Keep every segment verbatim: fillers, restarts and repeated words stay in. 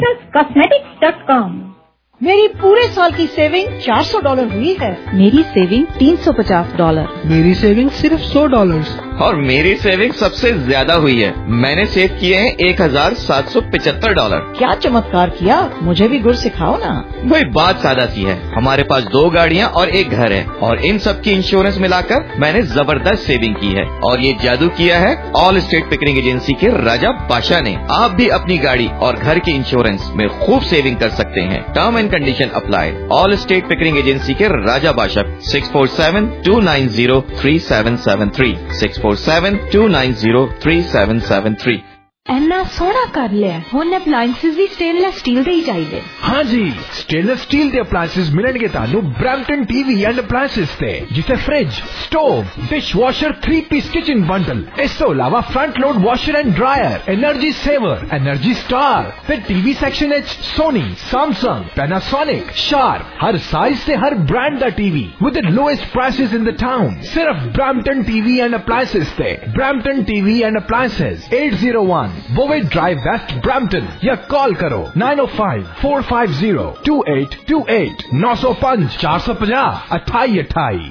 Cosmetics dot com. मेरी पूरे साल की सेविंग चार सौ डॉलर हुई है। मेरी सेविंग तीन सौ पचास डॉलर। मेरी सेविंग सिर्फ सौ डॉलर। और मेरी सेविंग सबसे ज्यादा हुई है, मैंने सेव किए हैं एक हजार सात सौ पिछहत्तर डॉलर। क्या चमत्कार किया, मुझे भी गुर सिखाओ ना। वही बात सादा सी है, हमारे पास दो गाड़ियाँ और एक घर है और इन सब की इंश्योरेंस मिलाकर मैंने जबरदस्त सेविंग की है। और ये जादू किया है ऑल स्टेट पिकरिंग एजेंसी के राजा बादशाह ने। आप भी अपनी गाड़ी और घर के इंश्योरेंस में खूब सेविंग कर सकते हैं। Term and condition apply. All state Pickering agency के Raja Badshah six four seven two nine zero three seven seven three six four seven two nine zero three seven seven three। ਇੰਨਾ ਸੋਹਣਾ ਕਰ ਲਿਆ, ਹੁਣ ਅਪਲਾਈਐਂਸਿਸ ਵੀ ਸਟੇਨਲੈਸ ਸਟੀਲ ਦੇ ਹੀ ਚਾਹੀਦੇ। हाँ जी, स्टेनलेस स्टील ਦੇ ਅਪਲਾਈਐਂਸਿਸ ਮਿਲਣਗੇ ਤੁਹਾਨੂੰ ਬ੍ਰੈਂਪਟਨ ਟੀਵੀ ਐਂਡ ਅਪਲਾਈਐਂਸਿਸ ਤੇ, ਜਿੱਥੇ fridge, stove, dish washer, three piece kitchen bundle, ਇਸ ਤੋਂ ਇਲਾਵਾ front load washer and dryer, energy saver, energy star ਤੇ ਟੀਵੀ ਸੈਕਸ਼ਨ ਵਿੱਚ ਸੋਨੀ, ਸੈਮਸੰਗ, ਪੈਨਾਸੋਨਿਕ, ਸ਼ਾਰਪ, ਹਰ ਸਾਈਜ਼ ਤੇ ਹਰ ਬ੍ਰਾਂਡ ਦਾ TV with the lowest prices in the town. ਸਿਰਫ ਬ੍ਰੈਂਪਟਨ ਟੀਵੀ ਐਂਡ ਅਪਲਾਈਐਂਸਿਸ ਤੇ। Brampton TV and appliances eight zero one Bovett Drive West Brampton या call करो nine oh five four five zero two eight two eight नौ सौ पाँच चार सौ पचास अठाई अठाई।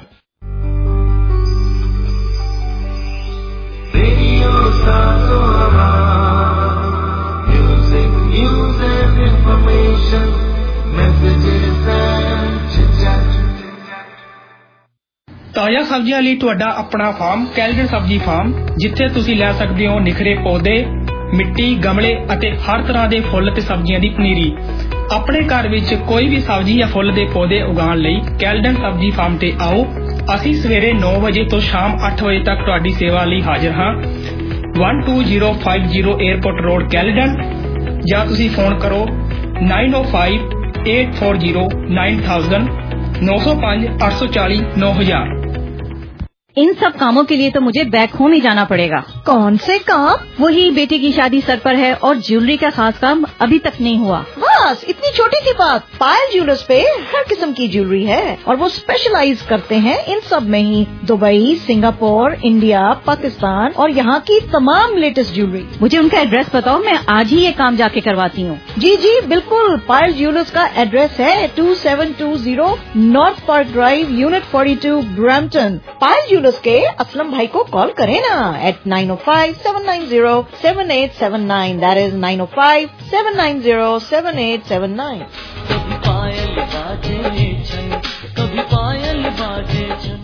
ਤਾਜ਼ਾ ਸਬਜ਼ੀਆਂ ਲਈ ਤੁਹਾਡਾ ਆਪਣਾ ਫਾਰਮ ਕੈਲਡਨ ਸਬਜ਼ੀ ਫਾਰਮ, ਜਿੱਥੇ ਤੁਸੀਂ ਲੈ ਸਕਦੇ ਹੋ ਨਿਖਰੇ ਪੌਦੇ, ਮਿੱਟੀ, ਗਮਲੇ ਅਤੇ ਹਰ ਤਰ੍ਹਾਂ ਦੇ ਫੁੱਲ ਤੇ ਸਬਜ਼ੀਆਂ ਦੀ ਪਨੀਰੀ। ਆਪਣੇ ਘਰ ਵਿੱਚ ਕੋਈ ਵੀ ਸਬਜ਼ੀ ਜਾਂ ਫੁੱਲ ਦੇ ਪੌਦੇ ਉਗਾਉਣ ਲਈ ਕੈਲਡਨ ਸਬਜ਼ੀ ਫਾਰਮ ਤੇ ਆਓ। ਅਸੀਂ ਸਵੇਰੇ ਨੌ ਵਜੇ ਤੋਂ ਸ਼ਾਮ ਅੱਠ ਵਜੇ ਤੱਕ ਤੁਹਾਡੀ ਸੇਵਾ ਲਈ ਹਾਜ਼ਰ ਹਾਂ। one two zero five zero airport road Caledon, ਜਾਂ ਤੁਸੀਂ ਫੋਨ ਕਰੋ nine oh five eight four zero nine thousand नौ सौ पाँच आठ सौ चालीस नौ हजार। इन सब कामों के लिए तो मुझे बैक होम ही जाना पड़ेगा। कौन से काम? वही बेटे की शादी सर पर है और ज्वेलरी का खास काम अभी तक नहीं हुआ। बस इतनी छोटी सी बात। पायल ज्वेलर्स पे हर किस्म की ज्वेलरी है और वो स्पेशलाइज करते हैं इन सब में ही। दुबई, सिंगापुर, इंडिया, पाकिस्तान और यहाँ की तमाम लेटेस्ट ज्वेलरी। मुझे उनका एड्रेस बताओ, मैं आज ही ये काम जाके करवाती हूँ। जी जी बिल्कुल। पायल ज्वेलर्स का एड्रेस है two seven two zero north park drive, unit forty-two, Brampton. Payal के असलम भाई को कॉल करें ना at nine oh five seven nine zero seven eight seven nine। that is nine oh five seven nine zero seven eight seven nine। कभी पायल बाजे छन, कभी पायल बाजे छन।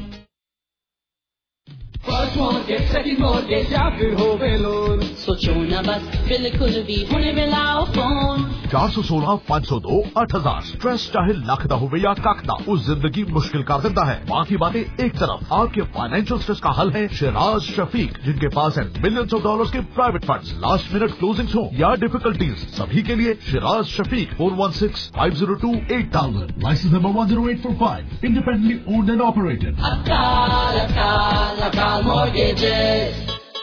फर्स्ट मॉर्गेज, सेकंड मॉर्गेज या फिर होवे लोन, सोचो ना बस बिल्कुल भी होने मिलाओ फोन। चार सौ सोलह पाँच सौ दो आठ हजार। स्ट्रेस चाहे लख दा होवे या कख दा, उस जिंदगी मुश्किल कर देता है। बाकी बातें एक तरफ, आपके फाइनेंशियल स्ट्रेस का हल है शिराज शफीक, जिनके पास है मिलियंस ऑफ डॉलर्स के private funds. Last minute closings हो या डिफिकल्टीज, सभी के लिए Shiraz Shafiq four one six five zero two eight thousand। Licence number one zero eight four five, independently owned and operated. Akal Akal Akal mortgages.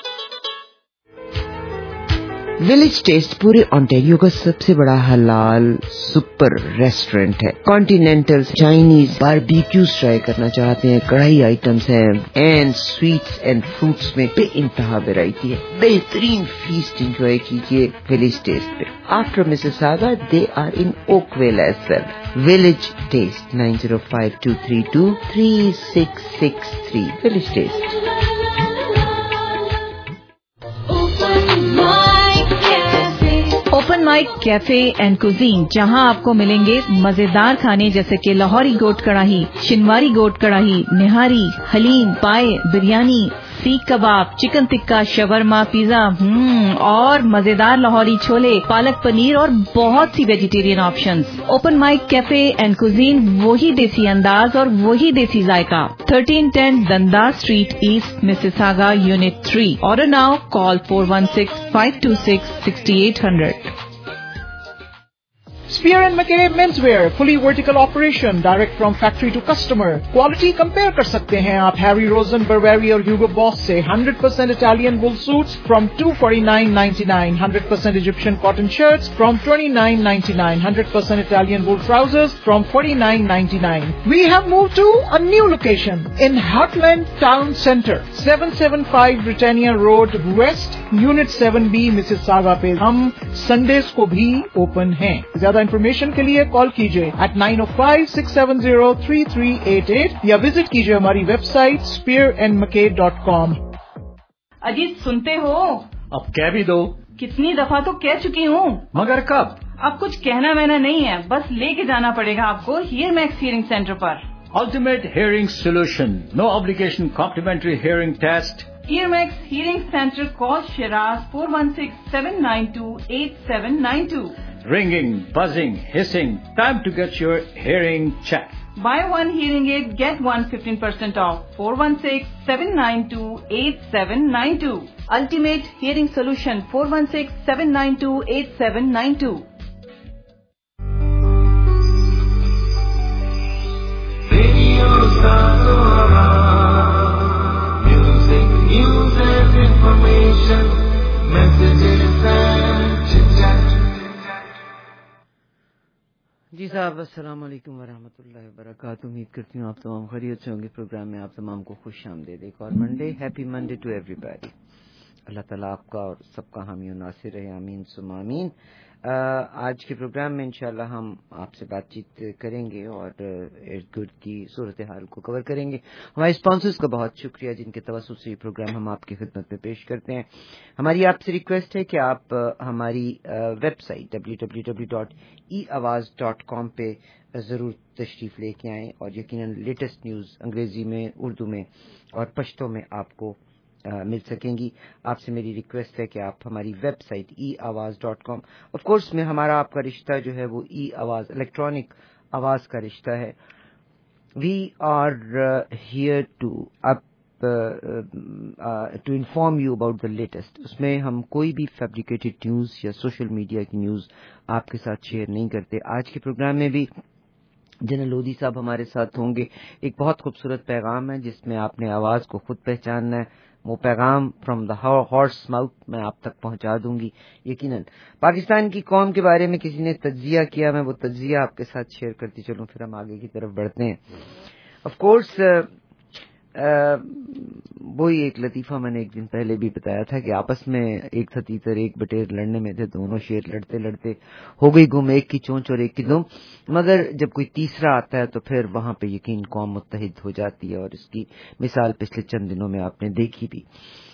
Village taste पूरे Ontario का सबसे बड़ा हलाल सुपर रेस्टोरेंट है। कॉन्टिनेंटल, चाइनीज, बारबेक्यूज ट्राई करना चाहते हैं, कढ़ाई आइटम्स हैं एंड स्वीट्स एंड फ्रूट्स में बेइंतहा वैरायटी है। बेहतरीन फीस्ट एंजॉय कीजिए विलेज टेस्ट पे। After Mississauga they are in Oakville as well. Village taste nine zero five two three two three six six three। Village taste. Open mic cafe and cuisine, जहां आपको मिलेंगे मजेदार खाने जैसे कि लाहौरी गोट कढ़ाई, शिनवारी गोट कढ़ाई, निहारी, haleem, paya, biryani, seekh kebab, chicken tikka, shawarma, pizza, हम्म और मजेदार लाहौरी छोले, पालक पनीर और बहुत सी vegetarian options. Open mic cafe and cuisine, वही देसी अंदाज और वही देसी जायका। thirteen ten Dundas Street East, Mississauga, Unit three। Order now, call four one six five two six six eight zero zero। Spear and McKay Menswear, fully vertical operation, direct from factory to customer. Quality compare कर सकते हैं आप Harry Rosen, Burberry और Hugo Boss से। one hundred percent Italian wool suits from two forty-nine ninety-nine, one hundred percent Egyptian cotton shirts from twenty-nine ninety-nine, one hundred percent Italian wool trousers from forty-nine ninety-nine. We have moved to a new location in Heartland Town Center, seven seventy-five Britannia Road West, unit seven B Mississauga पे हम Sundays को भी open हैं। ज्यादा information के लिए call कीजिए eight nine O five six seven zero three three eight eight या विजिट कीजिए हमारी website Spear and McKay dot com. Ajit सुनते हो? अब कह भी दो। कितनी दफा तो कह चुकी हूँ। मगर कब? अब कुछ कहना वहना नहीं है, बस लेके जाना पड़ेगा आपको हियर मैक्स हियरिंग सेंटर पर। Ultimate hearing solution, no obligation complimentary hearing test. Ear Max Hearing Center, call Shiraz four one six seven nine two eight seven nine two. Ringing, buzzing, hissing, time to get your hearing checked. Buy one hearing aid, get one fifteen percent off. four one six seven nine two eight seven nine two. Ultimate Hearing Solution, four one six seven nine two eight seven nine two. News and information, messages and chit-chat. जी साहब, अस्सलाम वालेकुम वरहमतुल्लाहि वबरकातुहू। उम्मीद करती हूँ आप तमाम खैरियत से होंगे। प्रोग्राम में आप तमाम को खुश आमदीद। एक और Monday, happy Monday to everybody. Allah ताला आपका और सबका हामी और नासिर रहे, आमीन सुम्मा आमीन। आज के प्रोग्राम में इंशाल्लाह हम आपसे बातचीत करेंगे और इर्द गिर्द की सूरत हाल को कवर करेंगे। हमारे स्पॉन्सर्स का बहुत शुक्रिया जिनके तवज्जुह से ये प्रोग्राम हम आपकी खिदमत में पेश करते हैं। हमारी आपसे रिक्वेस्ट है कि आप हमारी website W W W dot E Awaz dot com पे ज़रूर तशरीफ़ लेके आएँ और यकीनन लेटेस्ट न्यूज़ अंग्रेज़ी में, उर्दू में और पश्तो में आपको Uh, मिल सकेंगी। आपसे मेरी रिक्वेस्ट है कि आप हमारी website E Awaz dot com, of course में हमारा आपका रिश्ता जो है वो ई आवाज़ इलेक्ट्रॉनिक आवाज़ का रिश्ता है। We are here to up to inform you about the latest. उसमें हम कोई भी फैब्रिकेटेड न्यूज़ या सोशल मीडिया की न्यूज़ आपके साथ शेयर नहीं करते। आज के प्रोग्राम में भी जनरल लोधी साहब हमारे साथ होंगे। एक बहुत खूबसूरत पैगाम है जिसमें आपने आवाज़ को खुद पहचानना है। वो पैगाम फ्रॉम द हॉर्स माउथ मैं आप तक पहुंचा दूंगी। यकीनन पाकिस्तान की कौम के बारे में किसी ने तज्जिया किया, मैं वो तज्जिया आपके साथ शेयर करती चलूं, फिर हम आगे की तरफ बढ़ते हैं। ऑफ कोर्स वही एक लतीफ़ा मैंने एक दिन पहले भी बताया था कि आपस में एक था तीतर एक बटेर लड़ने में थे। दोनों शेर लड़ते लड़ते हो गई गुम, एक की चोंच और एक की दुम। मगर जब कोई तीसरा आता है तो फिर वहां पे यकीन कौम मुत्तहिद हो जाती है और इसकी मिसाल पिछले चंद दिनों में आपने देखी भी।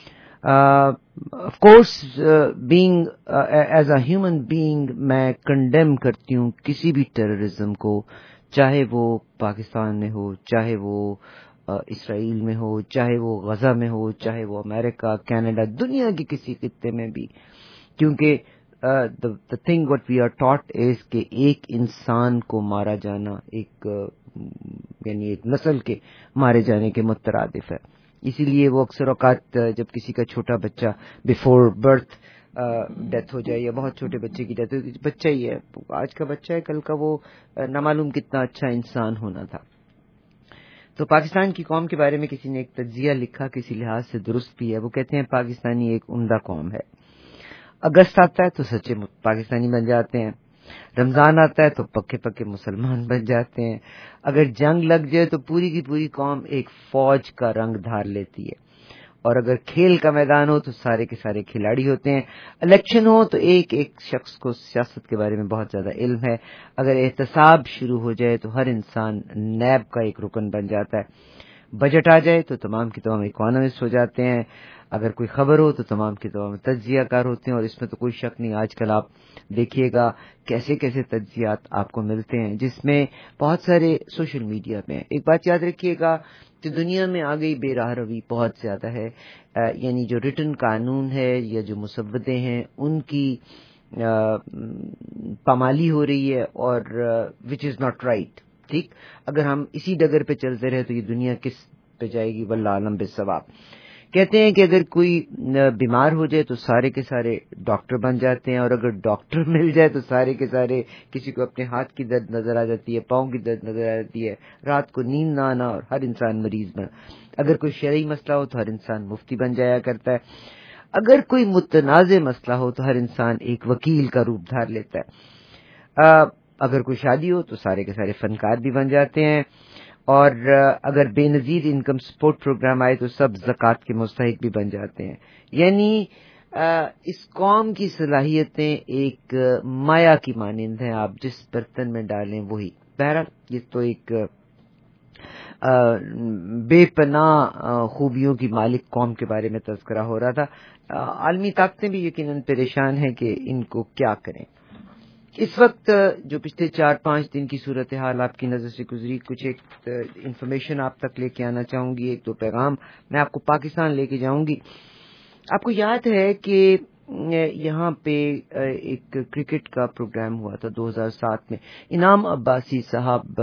Of course being as a human being मैं कंडेम करती हूँ किसी भी टेररिज्म को, चाहे वो पाकिस्तान में हो, चाहे वो इसराइल में हो, चाहे वो गजा में हो, चाहे वो अमेरिका, कनाडा, दुनिया के किसी खित्ते में भी। क्योंकि the thing what we are taught is कि एक इंसान को मारा जाना एक uh, यानी एक नस्ल के मारे जाने के मुतरादिफ है। इसीलिए वो अक्सर औकात जब किसी का छोटा बच्चा बिफोर बर्थ डेथ हो जाए या बहुत छोटे बच्चे की डेथ हो, बच्चा ही है, आज का बच्चा है, कल का वो न मालूम कितना अच्छा इंसान होना था। तो पाकिस्तान की कौम के बारे में किसी ने एक तज्जिया लिखा, किसी लिहाज से दुरुस्त भी है। वो कहते हैं पाकिस्तानी एक उम्दा कौम है। अगस्त आता है तो सच्चे पाकिस्तानी बन जाते हैं, रमजान आता है तो पक्के पक्के मुसलमान बन जाते हैं, अगर जंग लग जाए तो पूरी की पूरी कौम एक फौज का रंग धार लेती है, और अगर खेल का मैदान हो तो सारे के सारे खिलाड़ी होते हैं, इलेक्शन हो तो एक एक शख्स को सियासत के बारे में बहुत ज्यादा इल्म है, अगर एहतसाब शुरू हो जाए तो हर इंसान नैब का एक रुकन बन जाता है, बजट आ जाए तो तमाम की तमाम इकोनॉमिस्ट हो जाते हैं, अगर कोई खबर हो तो तमाम के तमाम तज्जियाकार होते हैं। और इसमें तो कोई शक नहीं, आजकल आप देखिएगा कैसे कैसे तज्जियात आपको मिलते हैं जिसमें बहुत सारे सोशल मीडिया में। एक बात याद रखिएगा कि दुनिया में आ गई बेराह रवी बहुत ज्यादा है, यानी जो रिटन कानून है या जो मुसव्वदे हैं उनकी पामाली हो रही है, और विच इज नॉट राइट। ठीक, अगर हम इसी डगर पे चलते रहे तो ये दुनिया किस पे जाएगी, वल्लाह आलम बिस्सवाब। कहते हैं कि अगर कोई बीमार हो जाए तो सारे के सारे डॉक्टर बन जाते हैं, और अगर डॉक्टर मिल जाए तो सारे के सारे, किसी को अपने हाथ की दर्द नजर आ जाती है, पाँव की दर्द नजर आ जाती है, रात को नींद ना आना और हर इंसान मरीज बन। अगर कोई शरई मसला हो तो हर इंसान मुफ्ती बन जाया करता है, अगर कोई मुतनाज़े मसला हो तो हर इंसान एक वकील का रूप धार लेता है, आ, अगर कोई शादी हो तो सारे के सारे फनकार भी बन जाते हैं, और अगर बेनजीर इनकम सपोर्ट प्रोग्राम आए तो सब ज़कात के मुस्तहिक भी बन जाते हैं। यानी اس قوم کی صلاحیتیں ایک مایا کی مانند ہیں، آپ جس برتن میں ڈالیں وہی. بہرحال یہ تو ایک بے پناہ خوبیوں کی مالک قوم کے بارے میں تذکرہ ہو رہا تھا. عالمی طاقتیں بھی یقیناً پریشان ہیں کہ ان کو کیا کریں. اس وقت جو پچھلے چار پانچ دن کی صورتحال آپ کی نظر سے گزری، کچھ ایک انفارمیشن آپ تک لے کے آنا چاہوں گی، ایک دو پیغام میں آپ کو پاکستان لے کے جاؤں گی. آپ کو یاد ہے کہ یہاں پہ ایک کرکٹ کا پروگرام ہوا تھا دو ہزار سات میں. انعام عباسی صاحب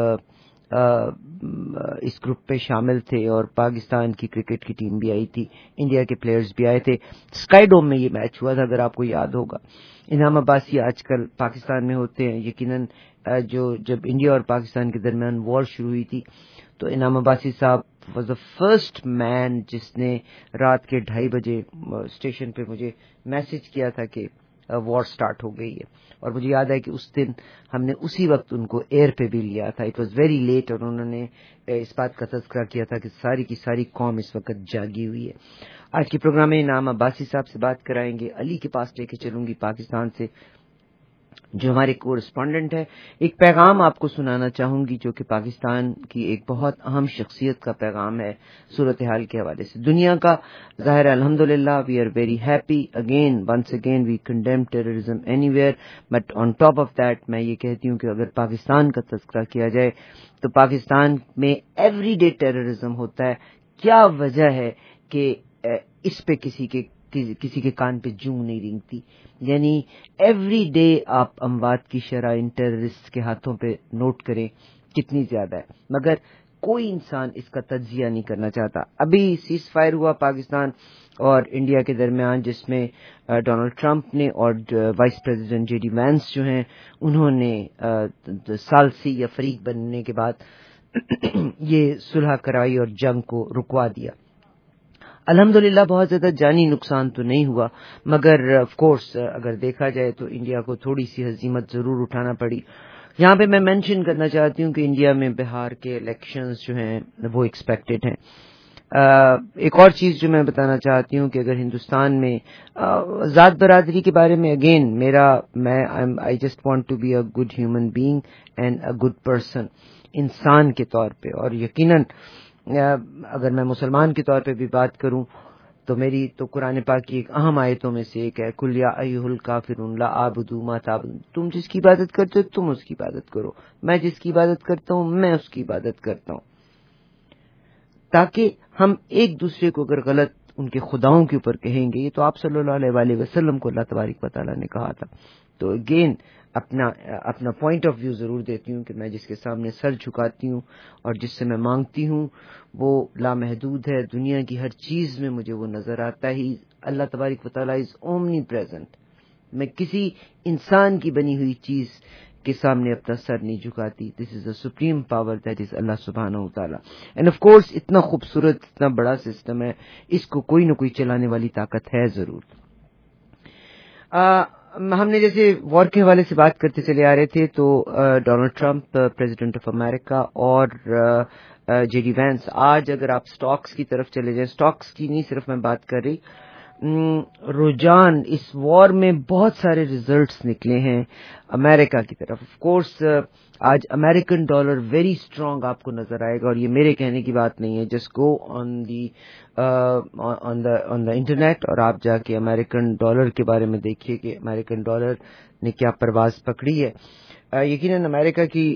اس گروپ پہ شامل تھے اور پاکستان کی کرکٹ کی ٹیم بھی آئی تھی، انڈیا کے پلیئرز بھی آئے تھے. اسکائی ڈوم میں یہ میچ ہوا تھا، اگر آپ کو یاد ہوگا. انعام عباسی آج کل پاکستان میں ہوتے ہیں. یقیناً جو جب انڈیا اور پاکستان کے درمیان وار شروع ہوئی تھی تو انعام عباسی صاحب واز دا فرسٹ مین جس نے رات کے ڈھائی بجے اسٹیشن پہ مجھے میسج کیا تھا کہ وار سٹارٹ ہو گئی ہے. اور مجھے یاد ہے کہ اس دن ہم نے اسی وقت ان کو ایئر پہ بھی لیا تھا. اٹ واز ویری لیٹ اور انہوں نے اس بات کا تذکرہ کیا تھا کہ ساری کی ساری قوم اس وقت جاگی ہوئی ہے. آج کے پروگرام میں انعام عباسی صاحب سے بات کرائیں گے. علی کے پاس لے کے چلوں گی پاکستان سے جو ہمارے کورسپونڈنٹ ہے. ایک پیغام آپ کو سنانا چاہوں گی جو کہ پاکستان کی ایک بہت اہم شخصیت کا پیغام ہے صورتحال کے حوالے سے. دنیا کا ظاہر الحمدللہ we are very happy again once again we condemn terrorism anywhere, but on top of that میں یہ کہتی ہوں کہ اگر پاکستان کا تذکرہ کیا جائے تو پاکستان میں ایوری ڈے ٹیررزم ہوتا ہے. کیا وجہ ہے کہ اس پہ کسی کے کسی کے کان پہ جوں نہیں رینگتی؟ یعنی ایوری ڈے آپ اموات کی شرح ان ٹیررسٹ کے ہاتھوں پہ نوٹ کریں کتنی زیادہ ہے، مگر کوئی انسان اس کا تجزیہ نہیں کرنا چاہتا. ابھی سیز فائر ہوا پاکستان اور انڈیا کے درمیان جس میں ڈونلڈ ٹرمپ نے اور vice president J D Vance جو ہیں انہوں نے ثالثی یا فریق بننے کے بعد یہ صلح کرائی اور جنگ کو رکوا دیا. الحمدللہ بہت زیادہ جانی نقصان تو نہیں ہوا، مگر آف کورس اگر دیکھا جائے تو انڈیا کو تھوڑی سی ہزیمت ضرور اٹھانا پڑی. یہاں پہ میں مینشن کرنا چاہتی ہوں کہ انڈیا میں بہار کے الیکشنز جو ہیں وہ ایکسپیکٹڈ ہیں. ایک اور چیز جو میں بتانا چاہتی ہوں کہ اگر ہندوستان میں ذات برادری کے بارے میں اگین میرا میں I just want to be a good human being and a good person, انسان کے طور پہ. اور یقیناً اگر میں مسلمان کے طور پہ بھی بات کروں تو میری تو قرآن پاک کی ایک اہم آیتوں میں سے ایک ہے قل یا ایھا الکافرون لا اعبد ما تعبدون. تم جس کی عبادت کرتے ہو تم اس کی عبادت کرو، میں جس کی عبادت کرتا ہوں میں اس کی عبادت کرتا ہوں. تاکہ ہم ایک دوسرے کو اگر غلط ان کے خداؤں کے اوپر کہیں گے، یہ تو آپ صلی اللہ علیہ وآلہ وسلم کو اللہ تبارک و تعالیٰ نے کہا تھا. تو اگین اپنا اپنا پوائنٹ آف ویو ضرور دیتی ہوں کہ میں جس کے سامنے سر جھکاتی ہوں اور جس سے میں مانگتی ہوں وہ لامحدود ہے. دنیا کی ہر چیز میں مجھے وہ نظر آتا ہی. اللہ تبارک و تعالیٰ از اومنی پریزنٹ. میں کسی انسان کی بنی ہوئی چیز کے سامنے اپنا سر نہیں جھکاتی. This is a supreme power that is Allah سبحانہ و تعالیٰ. اینڈ آف کورس اتنا خوبصورت اتنا بڑا سسٹم ہے، اس کو کوئی نہ کوئی چلانے والی طاقت ہے ضرور. ہم نے جیسے وار کے حوالے سے بات کرتے چلے آ رہے تھے تو Donald Trump president of America اور جے ڈی وینس، آج اگر آپ سٹاکس کی طرف چلے جائیں، سٹاکس کی نہیں صرف میں بات کر رہی، رجحان اس وار میں بہت سارے ریزلٹس نکلے ہیں امریکہ کی طرف. آف کورس آج امریکن ڈالر ویری اسٹرانگ آپ کو نظر آئے گا، اور یہ میرے کہنے کی بات نہیں ہے. Just go on the on the on the internet اور آپ جا کے امریکن ڈالر کے بارے میں دیکھیے کہ امریکن ڈالر نے کیا پرواز پکڑی ہے. یقیناً امریکہ کی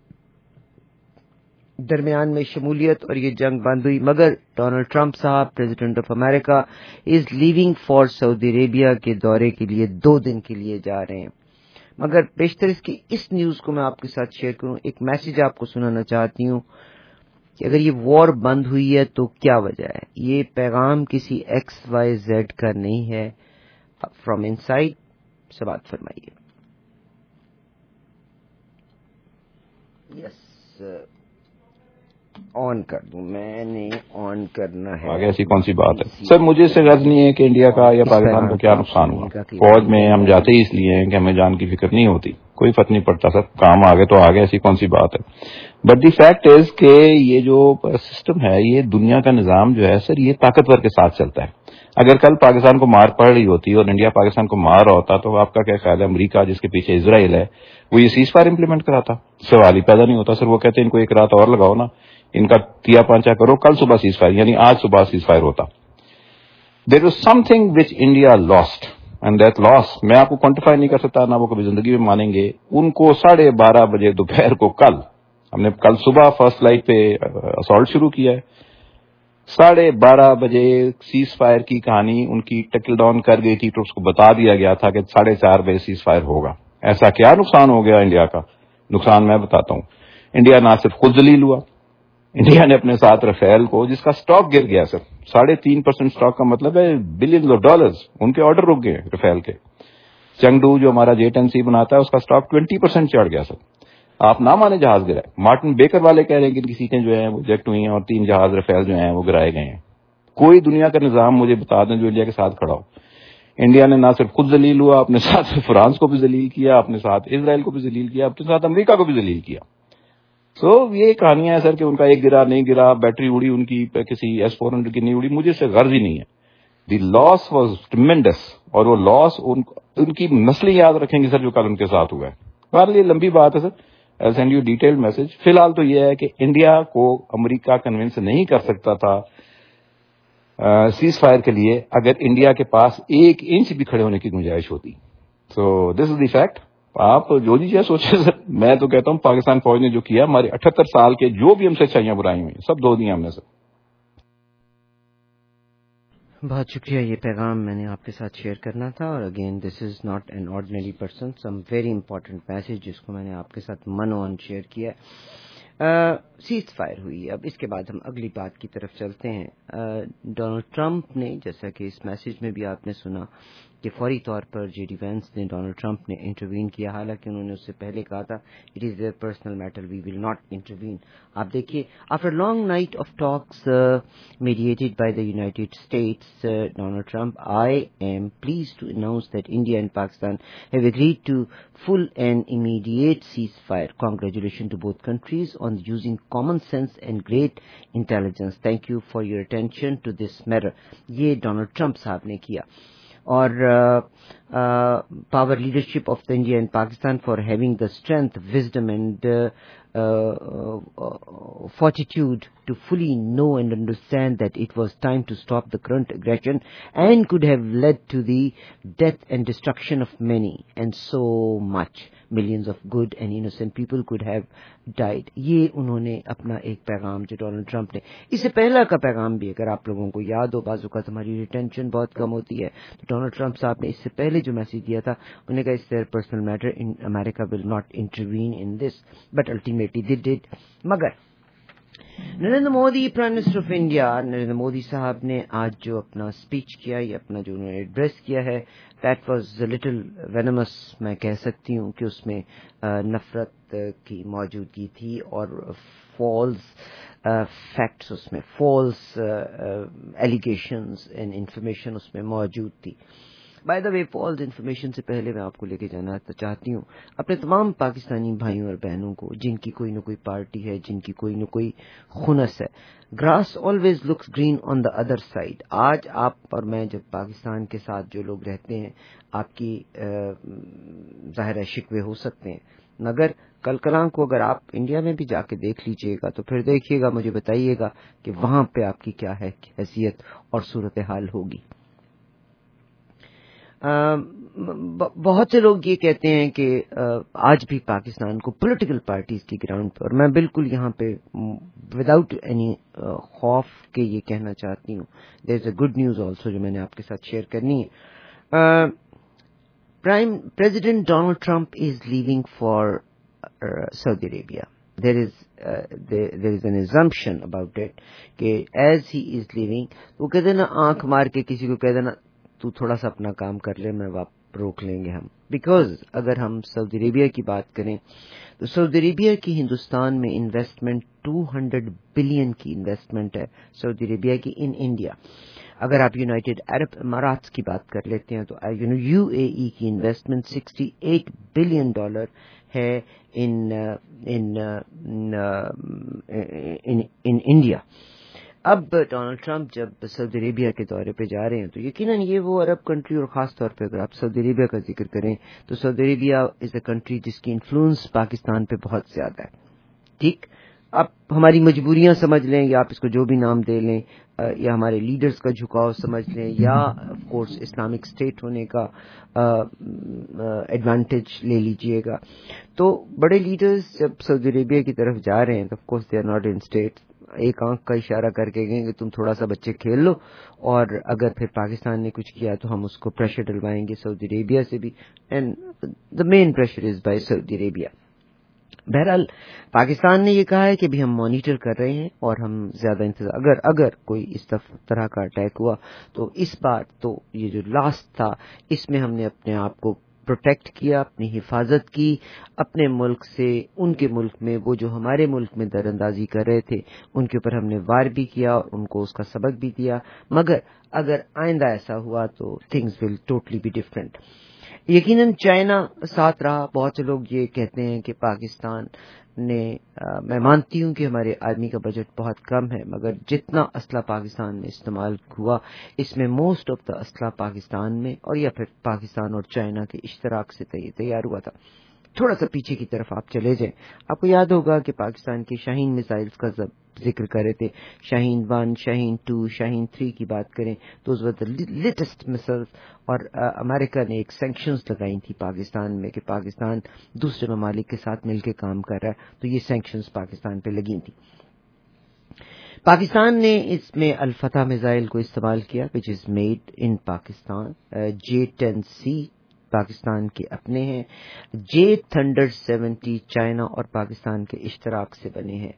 درمیان میں شمولیت اور یہ جنگ بند ہوئی، مگر ڈونلڈ ٹرمپ صاحب president of America is leaving for Saudi Arabia کے دورے کے لیے دو دن کے لیے جا رہے ہیں. مگر بیشتر اس کی اس نیوز کو میں آپ کے ساتھ شیئر کروں، ایک میسج آپ کو سنانا چاہتی ہوں کہ اگر یہ وار بند ہوئی ہے تو کیا وجہ ہے. یہ پیغام کسی ایکس وائی زیڈ کا نہیں ہے، فرام ان سائڈ سے بات فرمائیے. یس آن کر دوں، میں نے آن کرنا ہے. آگے ایسی کون سی بات ہے سر؟ مجھے اس سے غرض نہیں ہے کہ انڈیا کا یا پاکستان کا کیا نقصان ہوا. فوج میں ہم جاتے ہی اس لیے ہیں کہ ہمیں جان کی فکر نہیں ہوتی. کوئی فرق نہیں پڑتا سر, کام آگے تو آگے, ایسی کون سی بات ہے. بٹ دی فیکٹ از کہ یہ جو سسٹم ہے, یہ دنیا کا نظام جو ہے سر, یہ طاقتور کے ساتھ چلتا ہے. اگر کل پاکستان کو مار پڑ رہی ہوتی اور انڈیا پاکستان کو مار رہا ہوتا تو آپ کا کیا خیال ہے امریکہ جس کے پیچھے اسرائیل ہے وہ یہ سیز فائر امپلیمنٹ کراتا؟ سوال ہی پیدا نہیں ہوتا سر. وہ کہتے ہیں ان کو ایک رات اور لگاؤ نا, ان کا تیا پانچا کرو, کل صبح سیز فائر, یعنی آج صبح سیز فائر ہوتا. There is something which India lost and that loss میں آپ کو کوانٹیفائی نہیں کر سکتا, نہ وہ کبھی زندگی میں مانیں گے. ان کو ساڑھے بارہ بجے دوپہر کو, کل ہم نے کل صبح فرسٹ لائٹ پہ اسالٹ شروع کیا ہے, ساڑھے بارہ بجے سیز فائر کی کہانی ان کی ٹکل ڈاؤن کر گئی تھی, تو اس کو بتا دیا گیا تھا کہ ساڑھے چار بجے سیز فائر ہوگا. ایسا کیا نقصان ہو گیا انڈیا کا؟ نقصان میں بتاتا ہوں. انڈیا نہ صرف خود ذلیل ہوا, انڈیا نے اپنے ساتھ رفیل کو, جس کا سٹاک گر گیا سر, ساڑھے تین پرسینٹ سٹاک کا مطلب ہے بلین آف ڈالرز, ان کے آرڈر رک گئے رفیل کے. چنگڈو جو ہمارا جے ٹین سی بناتا ہے اس کا سٹاک ٹوینٹی پرسینٹ چڑھ گیا سر. آپ نہ مانے جہاز گرائے. مارٹن بیکر والے کہہ رہے ہیں کہ ان کی سیٹیں جو ہیں وہ جیکٹ ہوئی ہیں اور تین جہاز رفیل جو ہیں وہ گرائے گئے ہیں. کوئی دنیا کا نظام مجھے بتا دیں جو انڈیا کے ساتھ کھڑا ہو. انڈیا نے نہ صرف خود ذلیل ہوا, اپنے ساتھ فرانس کو بھی ذلیل کیا, اپنے ساتھ اسرائیل کو بھی ذلیل کیا, اپنے ساتھ امریکہ کو بھی ذلیل کیا. سو so, یہ کہانیاں ہیں سر کہ ان کا ایک گرا نہیں گرا, بیٹری اڑی ان کی کسی ایس فور ہنڈریڈ کی نہیں اڑی, مجھے اس سے غرض ہی نہیں ہے. دی لاس واز ٹریمینڈس, اور وہ لاس ان, ان کی نسلیں یاد رکھیں گے سر جو کل ان کے ساتھ ہوا ہے. بہرحال یہ لمبی بات ہے سر, I'll send you detailed message. فی الحال تو یہ ہے کہ انڈیا کو امریکہ کنونس نہیں کر سکتا تھا سیز فائر کے لیے اگر انڈیا کے پاس ایک انچ بھی کھڑے ہونے کی گنجائش ہوتی. So this is the fact. آپ جو جی جی سوچے سر, میں تو کہتا ہوں پاکستان فوج نے جو کیا, ہمارے اٹھہتر سال کے جو بھی ہم سے اچھائیاں برائی ہوئی سب دھو دیا ہم نے سر. بہت شکریہ, یہ پیغام میں نے آپ کے ساتھ شیئر کرنا تھا. اور again this is not an ordinary person, some very important message جس کو میں نے آپ کے ساتھ من آن شیئر کیا. سیز فائر ہوئی. اب اس کے بعد ہم اگلی بات کی طرف چلتے ہیں. ڈونلڈ ٹرمپ نے, جیسا کہ اس میسج میں بھی آپ نے سنا, کہ فوری طور پر جے ڈی وینس نے ڈونلڈ ٹرمپ نے انٹروین کیا, حالانکہ انہوں نے اس سے پہلے کہا تھا it is their personal matter, we will not intervene. آپ دیکھیے, after long night of talks mediated by the United States, Donald Trump, I am pleased to announce that India and Pakistan have agreed to full and immediate ceasefire. Congratulations to both countries on using common sense and great intelligence. Thank you for your attention to this matter. یہ Donald Trump صاحب نے کیا. اور power leadership of the India and Pakistan for having the strength, wisdom and fortitude to fully know and understand that it was time to stop the current aggression and could have led to the death and destruction of many and so much. Millions of good and innocent people could have died. یہ انہوں نے اپنا ایک پیغام جو Donald Trump نے, اس سے پہلا کا پیغام بھی اگر آپ لوگوں کو یاد ہو, بعض اوقات ہماری ریٹینشن بہت کم ہوتی ہے, تو ڈونلڈ ٹرمپ صاحب نے اس سے پہلے جو میسج دیا تھا انہوں نے کہا it's their personal matter, in America will not intervene in this, but ultimately they did. مگر Narendra Modi, prime minister of India, Narendra Modi صاحب نے آج جو اپنا اسپیچ کیا, یہ اپنا جو انہوں نے ایڈریس کیا ہے, دیٹ واز لٹل وینمس. میں کہہ سکتی ہوں کہ اس میں نفرت کی موجودگی تھی اور فالس فیکٹس اس میں, فالس ایلیگیشنز اینڈ انفارمیشن اس میں موجود تھی. By the way, false information سے پہلے میں آپ کو لے کے جانا چاہتی ہوں اپنے تمام پاکستانی بھائیوں اور بہنوں کو جن کی کوئی نہ کوئی پارٹی ہے, جن کی کوئی نہ کوئی خنس ہے. Grass always looks green on the other side. آج آپ اور میں جب پاکستان کے ساتھ جو لوگ رہتے ہیں, آپ کی ظاہر شکوے ہو سکتے ہیں, مگر کل کلاں کو اگر آپ انڈیا میں بھی جا کے دیکھ لیجئے گا تو پھر دیکھیے گا, مجھے بتائیے گا کہ وہاں پہ آپ کی کیا ہے حیثیت اور صورتحال ہوگی. بہت سے لوگ یہ کہتے ہیں کہ آج بھی پاکستان کو پولیٹیکل پارٹیز کی گراؤنڈ پر, میں بالکل یہاں پہ وداؤٹ اینی خوف کے یہ کہنا چاہتی ہوں, there is a good news also جو میں نے آپ کے ساتھ شیئر کرنی ہے. Prime president Donald Trump is leaving for Saudi Arabia. There is there is an assumption about it کہ ایز ہی از لیونگ, وہ کہتے نا آنکھ مار کے کسی کو کہہ دینا تو تھوڑا سا اپنا کام کر لے, میں واپس روک لیں گے ہم. بیکاز اگر ہم سعودی عربیہ کی بات کریں تو سعودی عربیہ کی ہندوستان میں انویسٹمنٹ دو سو بلین کی انویسٹمنٹ ہے سعودی عربیہ کی ان انڈیا. اگر آپ یونائٹیڈ عرب امارات کی بات کر لیتے ہیں تو یو اے ای کی انویسٹمنٹ اڑسٹھ بلین ڈالر ہے ان ان ان انڈیا. اب ڈونلڈ ٹرمپ جب سعودی عربیہ کے دورے پہ جا رہے ہیں تو یقیناً یہ وہ عرب کنٹری، اور خاص طور پہ اگر آپ سعودی عربیہ کا ذکر کریں تو سعودی عربیہ از اے کنٹری جس کی انفلوئنس پاکستان پہ بہت زیادہ ہے. ٹھیک، آپ ہماری مجبوریاں سمجھ لیں یا آپ اس کو جو بھی نام دے لیں، یا ہمارے لیڈرز کا جھکاؤ سمجھ لیں، یا آف کورس اسلامک اسٹیٹ ہونے کا ایڈوانٹیج لے لیجئے گا. تو بڑے لیڈرز جب سعودی عربیہ کی طرف جا رہے ہیں تو of course they are not in state, ایک آنکھ کا اشارہ کر کے گئے کہ تم تھوڑا سا بچے کھیل لو، اور اگر پھر پاکستان نے کچھ کیا تو ہم اس کو پریشر ڈلوائیں گے سعودی عربیہ سے بھی، and the main pressure is by Saudi Arabia. بہرحال پاکستان نے یہ کہا ہے کہ بھی ہم مانیٹر کر رہے ہیں اور ہم زیادہ انتظار، اگر اگر کوئی اس طرح کا اٹیک ہوا تو اس بار تو یہ جو لاسٹ تھا اس میں ہم نے اپنے آپ کو پروٹیکٹ کیا، اپنی حفاظت کی، اپنے ملک سے ان کے ملک میں وہ جو ہمارے ملک میں در اندازی کر رہے تھے ان کے اوپر ہم نے وار بھی کیا اور ان کو اس کا سبق بھی دیا. مگر اگر آئندہ ایسا ہوا تو things will totally be different. یقیناً چائنا ساتھ رہا. بہت سے لوگ یہ کہتے ہیں کہ پاکستان نے، میں مانتی ہوں کہ ہمارے آرمی کا بجٹ بہت کم ہے، مگر جتنا اسلحہ پاکستان میں استعمال ہوا اس میں موسٹ آف دا اسلحہ پاکستان میں اور یا پھر پاکستان اور چائنا کے اشتراک سے تیار ہوا تھا. تھوڑا سا پیچھے کی طرف آپ چلے جائیں، آپ کو یاد ہوگا کہ پاکستان کے شاہین میزائلز کا ذکر کر رہے تھے، Shaheen one, Shaheen two, Shaheen three کی بات کریں تو اس وقت لیٹسٹ مسلز، اور امریکہ نے ایک سینکشنز لگائی تھی پاکستان میں کہ پاکستان دوسرے ممالک کے ساتھ مل کے کام کر رہا ہے، تو یہ سینکشنز پاکستان پہ لگی تھی. پاکستان نے اس میں الفتح میزائل کو استعمال کیا which is made in Pakistan. J ten C Pakistan کے اپنے ہیں، جے تھنڈر سیونٹی چائنا اور پاکستان کے اشتراک سے بنے ہیں.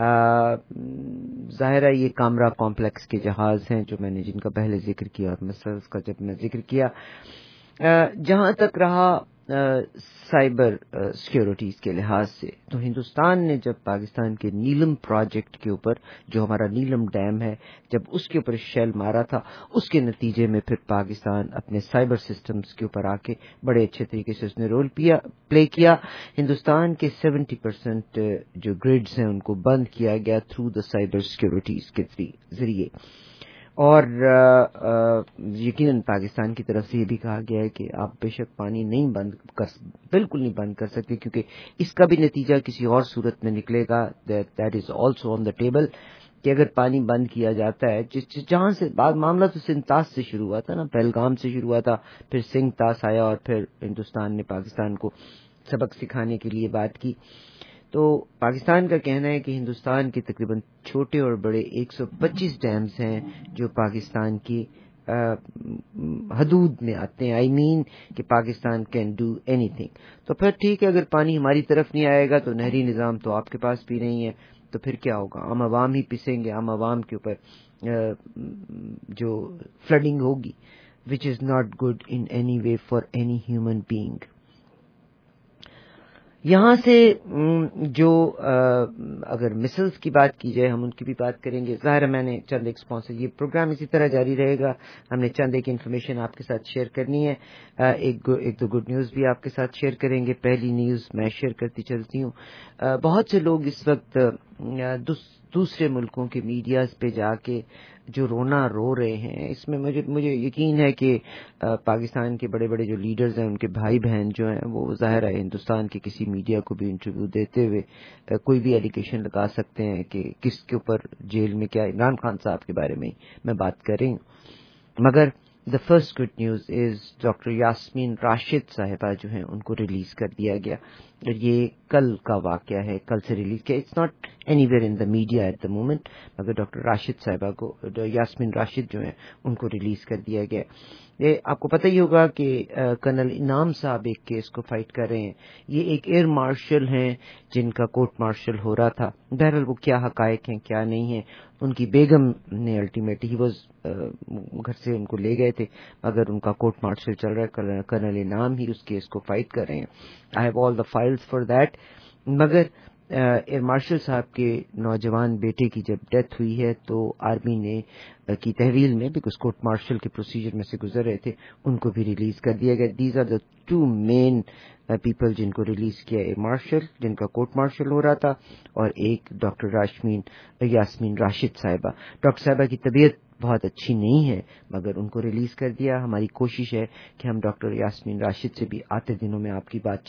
ظاہر ہے یہ کامرا کمپلیکس کے جہاز ہیں جو میں نے جن کا پہلے ذکر کیا، اور مسلز کا جب میں ذکر کیا. جہاں تک رہا سائبر سیکیورٹیز کے لحاظ سے تو ہندوستان نے جب پاکستان کے نیلم پروجیکٹ کے اوپر، جو ہمارا نیلم ڈیم ہے، جب اس کے اوپر شیل مارا تھا، اس کے نتیجے میں پھر پاکستان اپنے سائبر سسٹمز کے اوپر آ کے بڑے اچھے طریقے سے اس نے رول پلے کیا. ہندوستان کے سیونٹی پرسینٹ جو گریڈز ہیں ان کو بند کیا گیا تھرو دا سائبر سیکیورٹیز کے ذریعے. اور یقیناً پاکستان کی طرف سے یہ بھی کہا گیا ہے کہ آپ بے شک پانی نہیں بند کر، بالکل نہیں بند کر سکتے، کیونکہ اس کا بھی نتیجہ کسی اور صورت میں نکلے گا. That is also on the table کہ اگر پانی بند کیا جاتا ہے، جہاں سے بعد معاملہ تو سنتاس سے شروع ہوا تھا نا، پہلگام سے شروع ہوا تھا، پھر سنگھ تاس آیا اور پھر ہندوستان نے پاکستان کو سبق سکھانے کے لیے بات کی. تو پاکستان کا کہنا ہے کہ ہندوستان کے تقریباً چھوٹے اور بڑے ایک سو پچیس ڈیمز ہیں جو پاکستان کی حدود میں آتے ہیں. آئی مین کہ Pakistan can do anything. تو پھر ٹھیک ہے، اگر پانی ہماری طرف نہیں آئے گا تو نہری نظام تو آپ کے پاس بھی نہیں ہے، تو پھر کیا ہوگا؟ عام عوام ہی پسیں گے، عام عوام کے اوپر جو فلڈنگ ہوگی which is not good in any way for any human being. یہاں سے جو اگر مسلز کی بات کی جائے ہم ان کی بھی بات کریں گے. ظاہر ہے میں نے چند ایک اسپانسر، یہ پروگرام اسی طرح جاری رہے گا، ہم نے چند ایک انفارمیشن آپ کے ساتھ شیئر کرنی ہے. ایک ایک دو گڈ نیوز بھی آپ کے ساتھ شیئر کریں گے. پہلی نیوز میں شیئر کرتی چلتی ہوں. بہت سے لوگ اس وقت دوسرے ملکوں کے میڈیاز پہ جا کے جو رونا رو رہے ہیں، اس میں مجھے مجھے یقین ہے کہ پاکستان کے بڑے بڑے جو لیڈرز ہیں ان کے بھائی بہن جو ہیں وہ ظاہر ہے ہندوستان کے کسی میڈیا کو بھی انٹرویو دیتے ہوئے کوئی بھی ایلیگیشن لگا سکتے ہیں کہ کس کے اوپر جیل میں کیا. عمران خان صاحب کے بارے میں میں بات کر رہی ہوں. مگر the first good news is doctor Yasmin Rashid صاحبہ جو ہیں ان کو ریلیز کر دیا گیا. یہ کل کا واقعہ ہے، کل سے ریلیز کیا. It's not anywhere in the media at the moment, مگر ڈاکٹر راشد صاحبہ کو، یاسمین راشد جو ہیں ان کو ریلیز کر دیا گیا. یہ آپ کو پتہ ہی ہوگا کہ کرنل انعام صاحب ایک کیس کو فائٹ کر رہے ہیں. یہ ایک ایئر مارشل ہیں جن کا کورٹ مارشل ہو رہا تھا. بہرحال وہ کیا حقائق ہیں کیا نہیں ہیں، ان کی بیگم نے الٹیمیٹلی واز گھر سے ان کو لے گئے تھے، مگر ان کا کورٹ مارشل چل رہا ہے. کرنل انعام ہی اس کیس کو فائٹ کر رہے ہیں. I have all the files for that. مگر ایئر مارشل صاحب کے نوجوان بیٹے کی جب ڈیتھ ہوئی ہے تو آرمی نے کی تحویل میں بیکاز کورٹ مارشل کے پروسیجر میں سے گزر رہے تھے ان کو بھی ریلیز کر دیا گیا. These are the two main people جن کو ریلیز کیا ایئر مارشل جن کا کورٹ مارشل ہو رہا تھا, اور ایک ڈاکٹر راشمین یاسمین راشد صاحبہ. ڈاکٹر صاحبہ کی طبیعت بہت اچھی نہیں ہے مگر ان کو ریلیز کر دیا. ہماری کوشش ہے کہ ہم ڈاکٹر یاسمین راشد سے بھی آتے دنوں میں آپ کی بات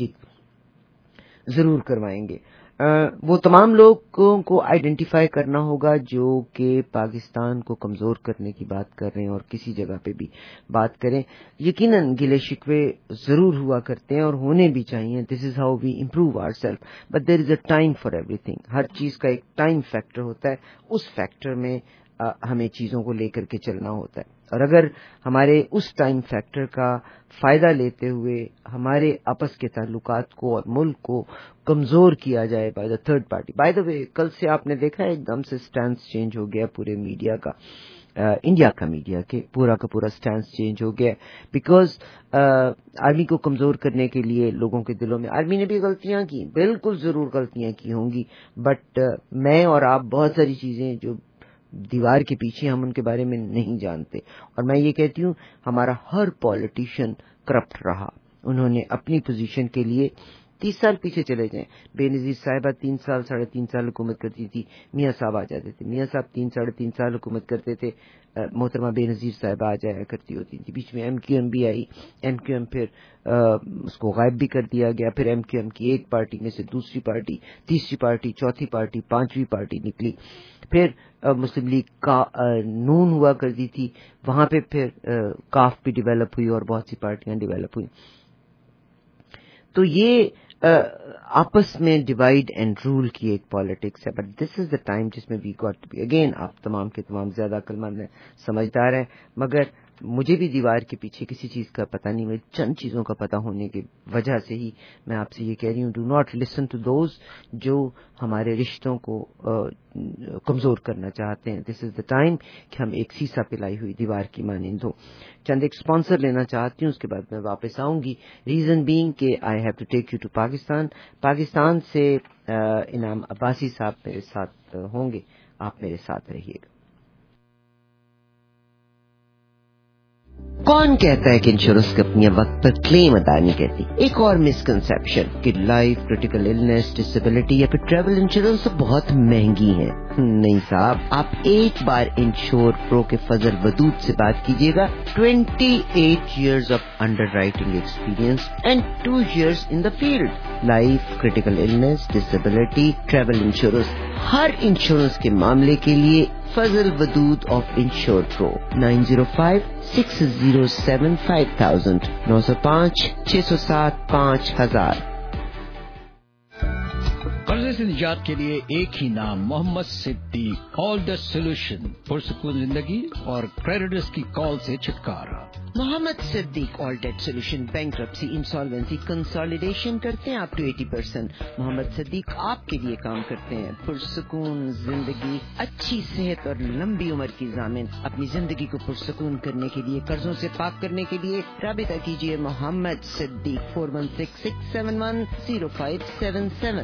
چیت ضرور کروائیں گے. وہ تمام لوگوں کو آئیڈینٹیفائی کرنا ہوگا جو کہ پاکستان کو کمزور کرنے کی بات کر رہے ہیں اور کسی جگہ پہ بھی بات کریں. یقیناً گلے شکوے ضرور ہوا کرتے ہیں اور ہونے بھی چاہیے. This is how we improve ourself, but there is a time for everything. ہر چیز کا ایک ٹائم فیکٹر ہوتا ہے, اس فیکٹر میں ہمیں چیزوں کو لے کر کے چلنا ہوتا ہے. اور اگر ہمارے اس ٹائم فیکٹر کا فائدہ لیتے ہوئے ہمارے آپس کے تعلقات کو اور ملک کو کمزور کیا جائے by the third party. By the way کل سے آپ نے دیکھا ایک دم سے سٹینس چینج ہو گیا پورے میڈیا کا, انڈیا کا میڈیا کے پورا کا پورا سٹینس چینج ہو گیا بیکاز آرمی کو کمزور کرنے کے لیے لوگوں کے دلوں میں, آرمی نے بھی غلطیاں کی, بالکل ضرور غلطیاں کی ہوں گی, بٹ میں اور آپ بہت ساری چیزیں جو دیوار کے پیچھے ہم ان کے بارے میں نہیں جانتے. اور میں یہ کہتی ہوں ہمارا ہر پولیٹیشین کرپٹ رہا. انہوں نے اپنی پوزیشن کے لیے تیس سال پیچھے چلے جائیں. بے نظیر صاحبہ تین سال ساڑھے تین سال حکومت کرتی تھی, میاں صاحب آ جاتے تھے, میاں صاحب تین ساڑھے تین سال حکومت کرتے تھے, محترمہ بے نظیر صاحبہ آ جایا کرتی ہوتی تھی. بیچ میں ایم کیو ایم بھی آئی, ایم کیو ایم پھر اس کو غائب بھی کر دیا گیا. پھر ایم کیو ایم کی ایک پارٹی میں سے دوسری پارٹی, تیسری پارٹی, چوتھی پارٹی, پانچویں پارٹی نکلی. پھر مسلم لیگ کا نون ہوا کرتی تھی, وہاں پہ پھر کاف بھی ڈیولپ ہوئی اور بہت سی پارٹیاں ڈیولپ ہوئی. تو یہ آپس میں ڈیوائڈ اینڈ رول کی ایک پالیٹکس ہے. But this is the time جس میں we got to be again, آپ تمام کے تمام زیادہ عقلمند ہیں, سمجھدار ہیں, مگر مجھے بھی دیوار کے پیچھے کسی چیز کا پتہ نہیں, مجھے چند چیزوں کا پتہ ہونے کی وجہ سے ہی میں آپ سے یہ کہہ رہی ہوں, do not listen to those جو ہمارے رشتوں کو کمزور کرنا چاہتے ہیں. دس از دا ٹائم کہ ہم ایک سیسا پلائی ہوئی دیوار کی مانند ہو. چند ایک اسپانسر لینا چاہتی ہوں, اس کے بعد میں واپس آؤں گی. ریزن بینگ کہ I have to take you to Pakistan. Pakistan سے انعام عباسی صاحب میرے ساتھ ہوں گے, آپ میرے ساتھ رہیے گا. کون کہتا ہے کہ انشورنس کمپنیاں وقت پر کلیم ادا نہیں کرتی؟ ایک اور مسکنسیپشن کہ لائف, کرٹیکل النس, ڈسیبلٹی یا پھر ٹریول انشورنس بہت مہنگی ہیں. نہیں صاحب, آپ ایک بار انشور پرو کے فضل ودود سے بات کیجیے گا. Twenty eight years of underwriting experience and two years in the field. Life, critical illness, disability, travel insurance, ہر انشورنس کے معاملے کے لیے Fazal Wadood of Insure Pro. Nine zero five six zero seven five thousand, نو سو پانچ چھ سو سات پانچ ہزار. قرضے سے نجات کے لیے ایک ہی نام, محمد صدیق. آل دا سولوشن, پرسکون زندگی اور کریڈٹرز کی کال سے چھٹکارا. Muhammad Siddiq all debt solution, bankruptcy, insolvency, consolidation کرتے ہیں up to eighty percent. Muhammad Siddiq آپ کے لیے کام کرتے ہیں. پرسکون زندگی, اچھی صحت اور لمبی عمر کی ضامن. اپنی زندگی کو پرسکون کرنے کے لیے, قرضوں سے پاک کرنے کے لیے رابطہ کیجیے Muhammad Siddiq four one six six seven one zero five seven seven.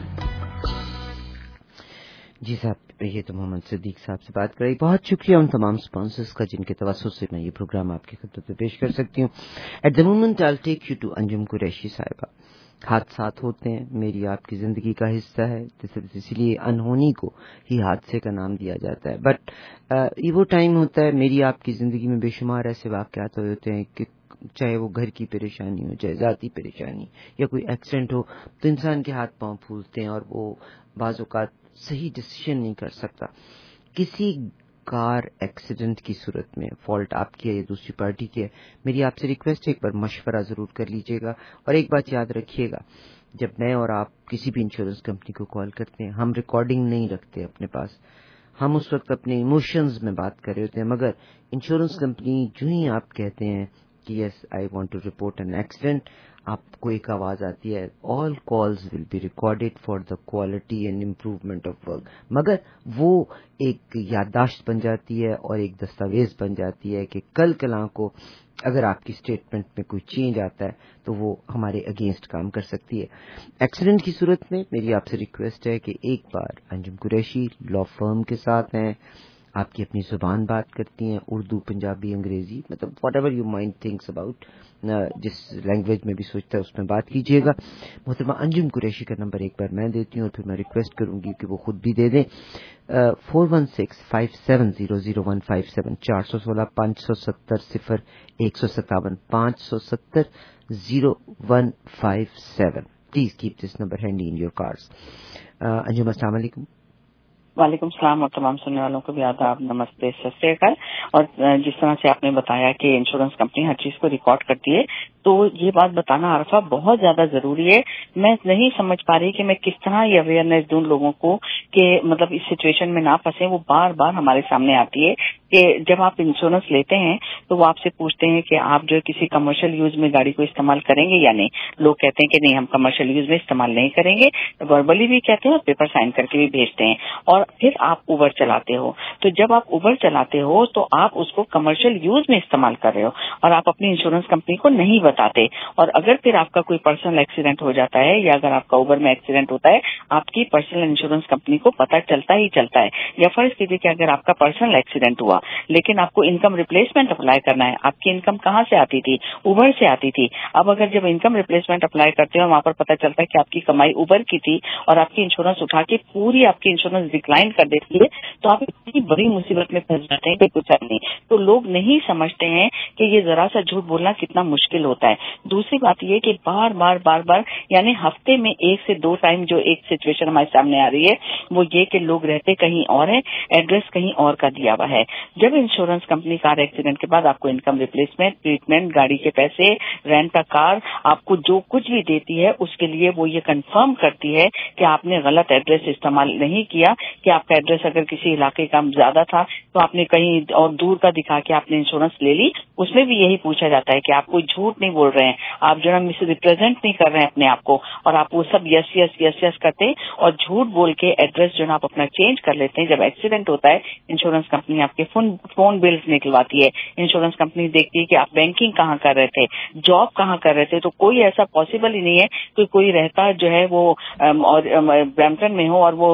جی صاحب, یہ تو محمد صدیق صاحب سے بات کرائی. بہت شکریہ ان تمام اسپانسرز کا جن کے توسط سے میں یہ پروگرام آپ کی خدمت میں پیش کر سکتی ہوں. At the moment I take you to Anjum Qureshi صاحبہ. حادثات ہوتے ہیں, میری آپ کی زندگی کا حصہ ہے, اسی لیے انہونی کو ہی حادثے کا نام دیا جاتا ہے. بٹ یہ وہ ٹائم ہوتا ہے, میری آپ کی زندگی میں بے شمار ایسے واقعات ہوتے ہیں کہ چاہے وہ گھر کی پریشانی ہو, چاہے ذاتی پریشانی یا کوئی ایکسیڈنٹ ہو, تو انسان کے ہاتھ پاؤں پھولتے ہیں اور وہ بعض اوقات صحیح ڈیسیژن نہیں کر سکتا. کسی کار ایکسیڈنٹ کی صورت میں فالٹ آپ کی ہے یا دوسری پارٹی کی ہے, میری آپ سے ریکویسٹ ہے ایک بار مشورہ ضرور کر لیجیے گا. اور ایک بات یاد رکھیے گا, جب میں اور آپ کسی بھی انشورنس کمپنی کو کال کرتے ہیں, ہم ریکارڈنگ نہیں رکھتے اپنے پاس. ہم اس وقت اپنے ایموشنز میں بات کر رہے ہوتے ہیں, مگر انشورنس کمپنی جو ہی آپ کہتے ہیں کہ yes I want to report an accident, آپ کو ایک آواز آتی ہے, all calls will be recorded for the quality and improvement of work, مگر وہ ایک یادداشت بن جاتی ہے اور ایک دستاویز بن جاتی ہے کہ کل کلاں کو اگر آپ کی اسٹیٹمنٹ میں کوئی چینج آتا ہے تو وہ ہمارے اگینسٹ کام کر سکتی ہے. ایکسیڈنٹ کی صورت میں میری آپ سے ریکویسٹ ہے کہ ایک بار انجم قریشی لا فرم کے ساتھ ہیں, آپ کی اپنی زبان بات کرتی ہیں, اردو, پنجابی, انگریزی, مطلب whatever you mind thinks about, جس لینگویج میں بھی سوچتا ہے اس میں بات کیجیے گا. محترمہ انجم قریشی کا نمبر ایک بار میں دیتی ہوں اور پھر میں ریکویسٹ کروں گی کہ وہ خود بھی دے دیں. Four one six five seven zero zero one five seven, چار سو سولہ پانچ سو ستر صفر ایک سو ستاون پانچ سو ستر zero one five seven. Please keep this number handy in your cars. Anjum السلام علیکم. وعلیکم السلام, اور تمام سننے والوں کو بھی آداب, نمستے, ست شری اکال. اور جس طرح سے آپ نے بتایا کہ انشورنس کمپنی ہر چیز کو ریکارڈ کرتی ہے, تو یہ بات بتانا عرفہ بہت زیادہ ضروری ہے. میں نہیں سمجھ پا رہی کہ میں کس طرح یہ اویئرنیس دوں لوگوں کو کہ مطلب اس سچویشن میں نہ پھنسیں. وہ بار بار ہمارے سامنے آتی ہے کہ جب آپ انشورنس لیتے ہیں تو وہ آپ سے پوچھتے ہیں کہ آپ جو کسی کمرشل یوز میں گاڑی کو استعمال کریں گے یا نہیں. لوگ کہتے ہیں کہ نہیں, ہم کمرشل یوز میں استعمال نہیں کریں گے, وربلی بھی کہتے ہیں اور پیپر سائن کر کے بھی بھیجتے ہیں. اور پھر آپ اوبر چلاتے ہو, تو جب آپ اوبر چلاتے ہو تو آپ اس کو کمرشل یوز میں استعمال کر رہے ہو اور آپ اپنی انشورنس کمپنی کو نہیں بتاتے. اور اگر پھر آپ کا کوئی پرسنل ایکسیڈنٹ ہو جاتا ہے یا اگر آپ کا اوبر میں ایکسیڈنٹ ہوتا ہے, آپ کی پرسنل انشورنس کمپنی کو پتہ چلتا ہی چلتا ہے. یا فرض کیجیے کہ اگر آپ کا پرسنل ایکسیڈنٹ ہوا لیکن آپ کو انکم ریپلیسمنٹ اپلائی کرنا ہے, آپ کی انکم کہاں سے آتی تھی؟ اوبر سے آتی تھی. اب اگر جب انکم ریپلیسمنٹ اپلائی کرتے ہیں وہاں پر پتہ چلتا ہے کہ آپ کی کمائی اوبر کی تھی اور آپ کی انشورنس اٹھا کے پوری آپ کی انشورنس ڈکلائن کر دیتی ہے, تو آپ اتنی بڑی مصیبت میں پھنس جاتے ہیں کہ کچھ نہیں. تو لوگ نہیں سمجھتے ہیں کہ یہ ذرا سا جھوٹ بولنا کتنا مشکل ہوتا ہے. دوسری بات یہ کہ بار بار بار بار یعنی ہفتے میں ایک سے دو ٹائم جو ایک سچویشن ہمارے سامنے آ رہی ہے وہ یہ کہ لوگ رہتے کہیں اور ہیں, ایڈریس کہیں اور کا دیا ہوا ہے. جب انشورنس کمپنی کار ایکسیڈنٹ کے بعد آپ کو انکم ریپلیسمنٹ, ٹریٹمنٹ, گاڑی کے پیسے, رینٹ کا کار, آپ کو جو کچھ بھی دیتی ہے اس کے لیے وہ یہ کنفرم کرتی ہے کہ آپ نے غلط ایڈریس استعمال نہیں کیا, کہ آپ کا ایڈریس اگر کسی علاقے کا زیادہ تھا تو آپ نے کہیں اور دور کا دکھا کے آپ نے انشورنس لے لی. اس میں بھی یہی پوچھا جاتا ہے کہ آپ کوئی جھوٹ نہیں بول رہے ہیں, آپ جو ہے مس ریپرزینٹ نہیں کر رہے ہیں اپنے آپ کو, اور آپ وہ سب یس یس یس یس کرتے ہیں اور جھوٹ بول کے ایڈریس جو ہے آپ اپنا چینج کر لیتے ہیں. جب ایکسیڈنٹ ہوتا ہے انشورنس کمپنی آپ کے فون فون بلز نکلواتی ہے, انشورنس کمپنی دیکھتی ہے کہ آپ بینکنگ کہاں کر رہے تھے, جاب کہاں کر رہے تھے. تو کوئی ایسا پاسبل ہی نہیں ہے کہ کوئی رہتا جو ہے وہ برمپٹن میں ہو اور وہ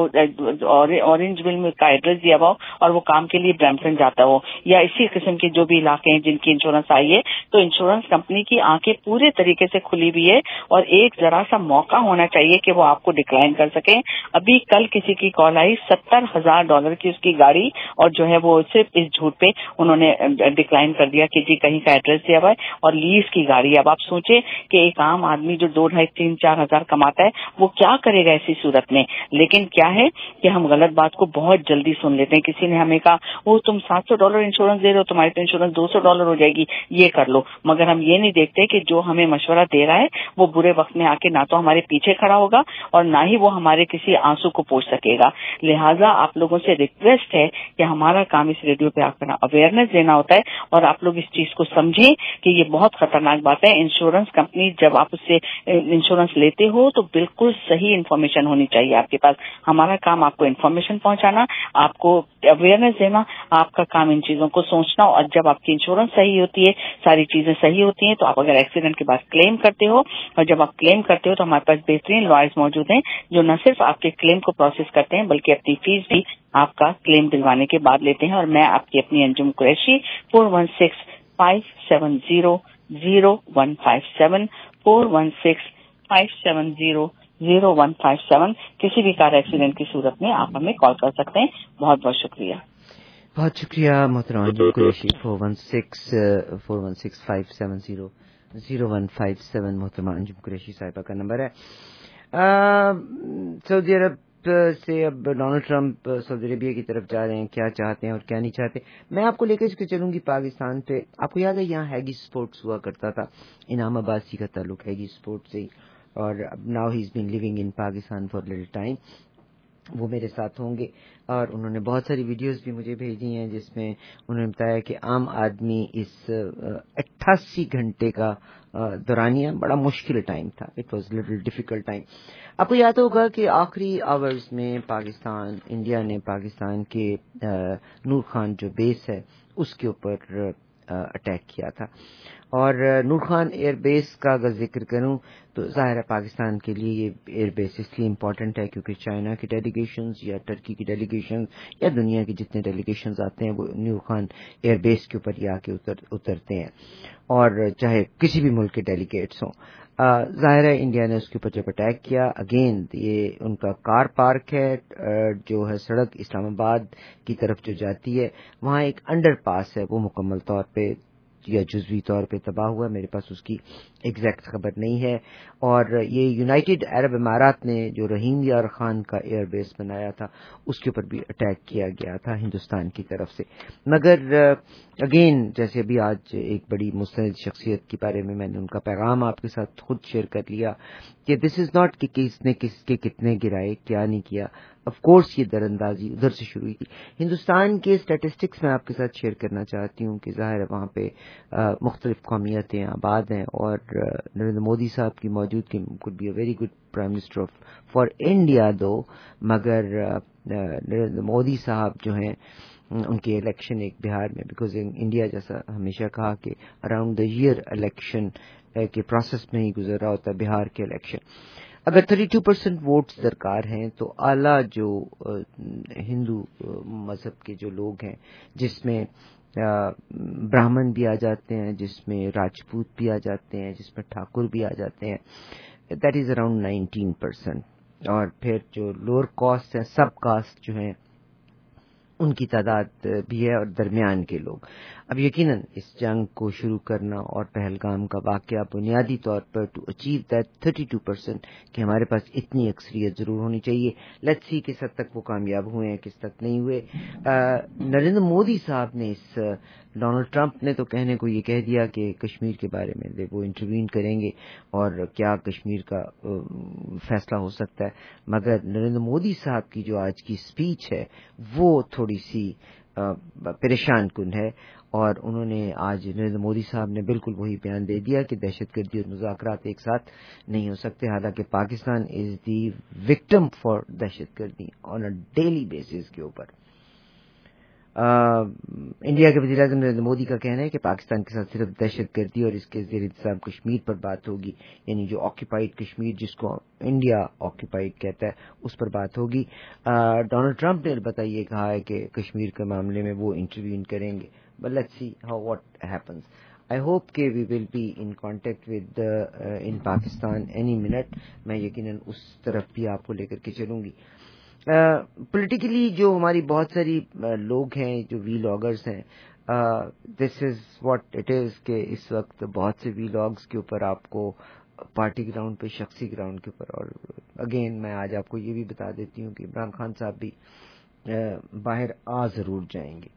اورنج ویل میں کا ایڈریس دیا ہوا اور وہ کام کے لیے برمپٹن جاتا ہو, یا اسی قسم کے جو بھی علاقے ہیں جن کی انشورنس آئی ہے. تو انشورنس کمپنی کی آنکھیں پورے طریقے سے کھلی ہوئی ہے اور ایک ذرا سا موقع ہونا چاہیے کہ وہ آپ کو ڈکلائن کر سکیں. ابھی کل کسی کی کال آئی, ستر ہزار ڈالر کی اس کی گاڑی, اور جو ہے وہ صرف اس جھوٹ پہ انہوں نے ڈکلائن کر دیا کہ جی کہیں کا ایڈریس دیا ہوا ہے اور لیز کی گاڑی. اب آپ سوچیں کہ ایک عام آدمی جو دو ڈھائی تین چار ہزار کماتا ہے وہ کیا کرے گا ایسی صورت میں. لیکن کیا ہے کہ ہم غلط بات کو بہت جلدی سن لیتے ہیں. کسی نے ہمیں کہا وہ تم سات سو ڈالر انشورنس دے رہے ہو, تمہاری تو انشورنس دو سو ڈالر ہو جائے گی, یہ کر لو. مگر ہم یہ نہیں دیکھتے کہ جو ہمیں مشورہ دے رہا ہے وہ برے وقت میں آ کے نہ تو ہمارے پیچھے کھڑا ہوگا اور نہ ہی وہ ہمارے کسی آنسو کو پوچھ سکے گا. لہٰذا آپ لوگوں سے ریکویسٹ ہے کہ ہمارا کام اس ریڈیو پہ آ کر اویئرنیس دینا ہوتا ہے اور آپ لوگ اس چیز کو سمجھیں کہ یہ بہت خطرناک بات ہے. انشورنس کمپنی جب آپ اس سے انشورنس لیتے ہو تو بالکل صحیح انفارمیشن ہونی چاہیے آپ کے پاس. ہمارا کام آپ کو انفارمیشن پہنچانا, آپ کو اویئرنیس دینا, آپ کا کام ان چیزوں کو سوچنا. اور جب آپ کی انشورنس صحیح ہوتی ہے, ساری چیزیں صحیح ہوتی ہیں, تو آپ اگر ایکسیڈنٹ کے بعد کلیم کرتے ہو, اور جب آپ کلیم کرتے ہو تو ہمارے پاس بہترین لائرز موجود ہیں جو نہ صرف آپ کے کلیم کو پروسیس کرتے ہیں بلکہ اپنی فیس بھی آپ کا کلیم دلوانے کے بعد لیتے ہیں. اور میں آپ کی اپنی Anjum Qureshi four one six five seven zero zero one five seven four one six five seven zero zero one five seven کسی بھی کار ایکسیڈنٹ کی صورت میں آپ ہمیں کال کر سکتے ہیں. بہت بہت شکریہ. بہت شکریہ محترم Anjum Qureshi. Four one six four one six five seven zero zero one five seven محترمہ انجم قریشی صاحبہ کا نمبر ہے. سعودی عرب سے اب ڈونلڈ ٹرمپ سعودی عربیہ کی طرف جا رہے ہیں, کیا چاہتے ہیں اور کیا نہیں چاہتے. میں آپ کو لے کے چلوں گی پاکستان پہ. آپ کو یاد ہے یہاں ہیگی اسپورٹس ہوا کرتا تھا, انعام عباسی کا تعلق ہیگی اسپورٹس سے, اور now he is been living in Pakistan for little time. وہ میرے ساتھ ہوں گے اور انہوں نے بہت ساری ویڈیوز بھی مجھے بھیجی ہیں جس میں انہوں نے بتایا کہ عام آدمی اس اٹھاسی گھنٹے کا دورانیہ بڑا مشکل ٹائم تھا. It was little difficult time. آپ کو یاد ہوگا کہ آخری آورز میں پاکستان انڈیا نے پاکستان کے نور خان جو بیس ہے اس کے اوپر اٹیک کیا تھا. اور نور خان ایئر بیس کا اگر ذکر کروں تو ظاہر ہے پاکستان کے لیے یہ ایئر بیس اس لیے امپورٹنٹ ہے کیونکہ چائنا کی ڈیلیگیشنز یا ٹرکی کی ڈیلیگیشنز یا دنیا کے جتنے ڈیلیگیشنز آتے ہیں وہ نور خان ایئر بیس کے اوپر ہی آ کے اتر اترتے ہیں اور چاہے کسی بھی ملک کے ڈیلیگیٹس ہوں. ظاہر ہے انڈیا نے اس کے اوپر جب اٹیک کیا اگین یہ ان کا کار پارک ہے جو ہے سڑک اسلام آباد کی طرف جو جاتی ہے وہاں ایک انڈر پاس ہے وہ مکمل طور پہ یا جزوی طور پہ تباہ ہوا. میرے پاس اس کی ایگزیکٹ خبر نہیں ہے. اور یہ یونائٹڈ عرب امارات نے جو رحیم یار خان کا ایئر بیس بنایا تھا اس کے اوپر بھی اٹیک کیا گیا تھا ہندوستان کی طرف سے. مگر اگین جیسے ابھی آج ایک بڑی مستند شخصیت کے بارے میں میں نے ان کا پیغام آپ کے ساتھ خود شیئر کر لیا کہ دس از ناٹ کہ کس نے کس کے کتنے گرائے کیا نہیں کیا. آف کورس یہ در اندازی ادھر سے شروع ہوئی تھی. ہندوستان کے اسٹیٹسٹکس میں آپ کے ساتھ شیئر کرنا چاہتی ہوں کہ ظاہر ہے وہاں پہ مختلف قومیتیں آباد ہیں اور نریندر مودی صاحب کی موجودگی could be a very good prime minister of for India دو مگر نریندر مودی صاحب جو ہیں ان کی الیکشن ایک بہار میں بیکاز انڈیا جیسا ہمیشہ کہا کہ اراؤنڈ دا ایئر الیکشن کے پروسیس میں ہی گزر رہا ہوتا ہے بہار کے الیکشن. اگر تھرٹی ٹو پرسینٹ ووٹس درکار ہیں تو اعلیٰ جو ہندو مذہب کے جو لوگ ہیں جس میں براہمن بھی آ جاتے ہیں جس میں راجپوت بھی آ جاتے ہیں جس میں ٹھاکر بھی آ جاتے ہیں that is around nineteen percent. اور پھر جو لوور کاسٹ ہیں سب کاسٹ جو ہیں ان کی تعداد بھی ہے اور درمیان کے لوگ. اب یقیناً اس جنگ کو شروع کرنا اور پہلگام کا واقعہ بنیادی طور پر to achieve that thirty two percent کہ ہمارے پاس اتنی اکثریت ضرور ہونی چاہیے. لیٹس سی کس حد تک وہ کامیاب ہوئے ہیں کس تک نہیں ہوئے. نریندر مودی صاحب نے اس ڈونلڈ ٹرمپ نے تو کہنے کو یہ کہہ دیا کہ کشمیر کے بارے میں وہ انٹروین کریں گے اور کیا کشمیر کا فیصلہ ہو سکتا ہے. مگر نریندر مودی صاحب کی جو آج کی اسپیچ ہے وہ تھوڑی سی پریشان کن ہے اور انہوں نے آج نریندر مودی صاحب نے بالکل وہی بیان دے دیا کہ دہشت گردی اور مذاکرات ایک ساتھ نہیں ہو سکتے. حالانکہ Pakistan is the victim for دہشت گردی آن اے ڈیلی بیسس کے اوپر. انڈیا کے وزیر اعظم نریندر مودی کا کہنا ہے کہ پاکستان کے ساتھ صرف دہشت گردی اور اس کے زیر انتظام کشمیر پر بات ہوگی یعنی جو آکوپائڈ کشمیر جس کو انڈیا آکوپائڈ کہتا ہے اس پر بات ہوگی. ڈونلڈ ٹرمپ نے البتہ یہ کہا ہے کہ کشمیر کے معاملے میں وہ انٹروین کریں گے. But let's see how what happens. I hope کہ we will be in contact with uh, in Pakistan any minute. میں یقیناً اس طرف بھی آپ کو لے کر کے چلوں گی. پولیٹیکلی uh, جو ہماری بہت ساری uh, لوگ ہیں جو وی لاگرز ہیں دس از واٹ اٹ از کہ اس وقت بہت سے وی لاگز کے اوپر آپ کو پارٹی گراؤنڈ پہ شخصی گراؤنڈ کے اوپر اور اگین میں آج آپ کو یہ بھی بتا دیتی ہوں کہ عمران خان صاحب بھی uh, باہر آ ضرور جائیں گے.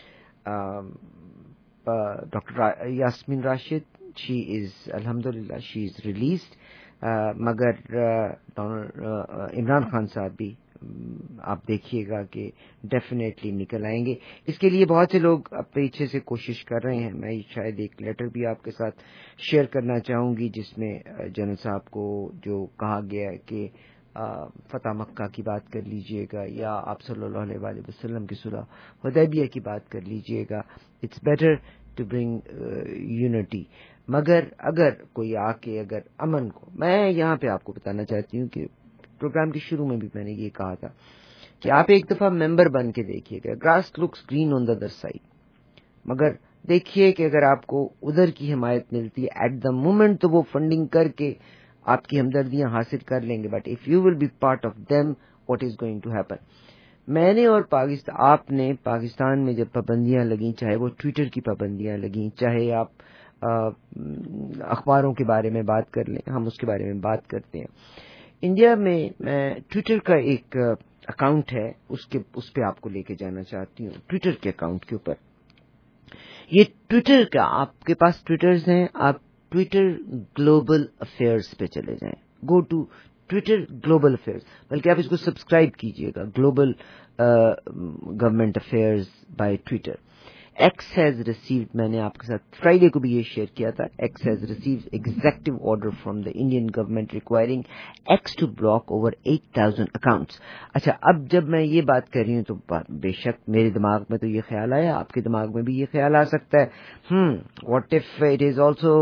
Doctor Yasmin Rashid she is الحمدللہ شی از ریلیزڈ مگر عمران خان صاحب بھی آپ دیکھیے گا کہ ڈیفینیٹلی نکل آئیں گے. اس کے لیے بہت سے لوگ پیچھے سے کوشش کر رہے ہیں. میں شاید ایک لیٹر بھی آپ کے ساتھ شیئر کرنا چاہوں گی جس میں جنرل صاحب کو جو کہا گیا ہے کہ فتح مکہ کی بات کر لیجئے گا یا آپ صلی اللہ علیہ وآلہ وسلم کی صلح حدیبیہ کی بات کر لیجئے گا. It's better to bring unity. مگر اگر کوئی آ کے اگر امن کو میں یہاں پہ آپ کو بتانا چاہتی ہوں کہ پروگرام کے شروع میں بھی میں نے یہ کہا تھا کہ آپ ایک دفعہ ممبر بن کے دیکھیے گا. Grass looks green on the other side مگر دیکھیے کہ اگر آپ کو ادھر کی حمایت ملتی ہے ایٹ دا مومنٹ تو وہ فنڈنگ کر کے آپ کی ہمدردیاں حاصل کر لیں گے. But if you will be part of them what is going to happen. میں نے اور پاکستان آپ نے پاکستان میں جب پابندیاں لگیں چاہے وہ ٹویٹر کی پابندیاں لگیں چاہے آپ اخباروں کے بارے میں بات کر لیں ہم اس کے بارے میں بات کرتے ہیں. انڈیا میں میں ٹویٹر کا ایک اکاؤنٹ ہے اس کے اس پہ آپ کو لے کے جانا چاہتی ہوں. ٹویٹر کے اکاؤنٹ کے اوپر یہ ٹویٹر کا آپ کے پاس ٹویٹرز ہیں آپ ٹویٹر گلوبل افیئرز پہ چلے جائیں. Go to Twitter global affairs, بلکہ آپ اس کو سبسکرائب کیجیے گا، global government affairs by Twitter. X has received, میں نے آپ کے ساتھ فرائیڈے کو بھی یہ شیئر کیا تھا، X has received executive order from the Indian government requiring X to block over eight thousand accounts. اچھا، اب جب میں یہ بات کر رہی ہوں تو بے شک میرے دماغ میں تو یہ خیال آیا، آپ کے دماغ میں بھی یہ خیال آ سکتا ہے، ہم what if it is also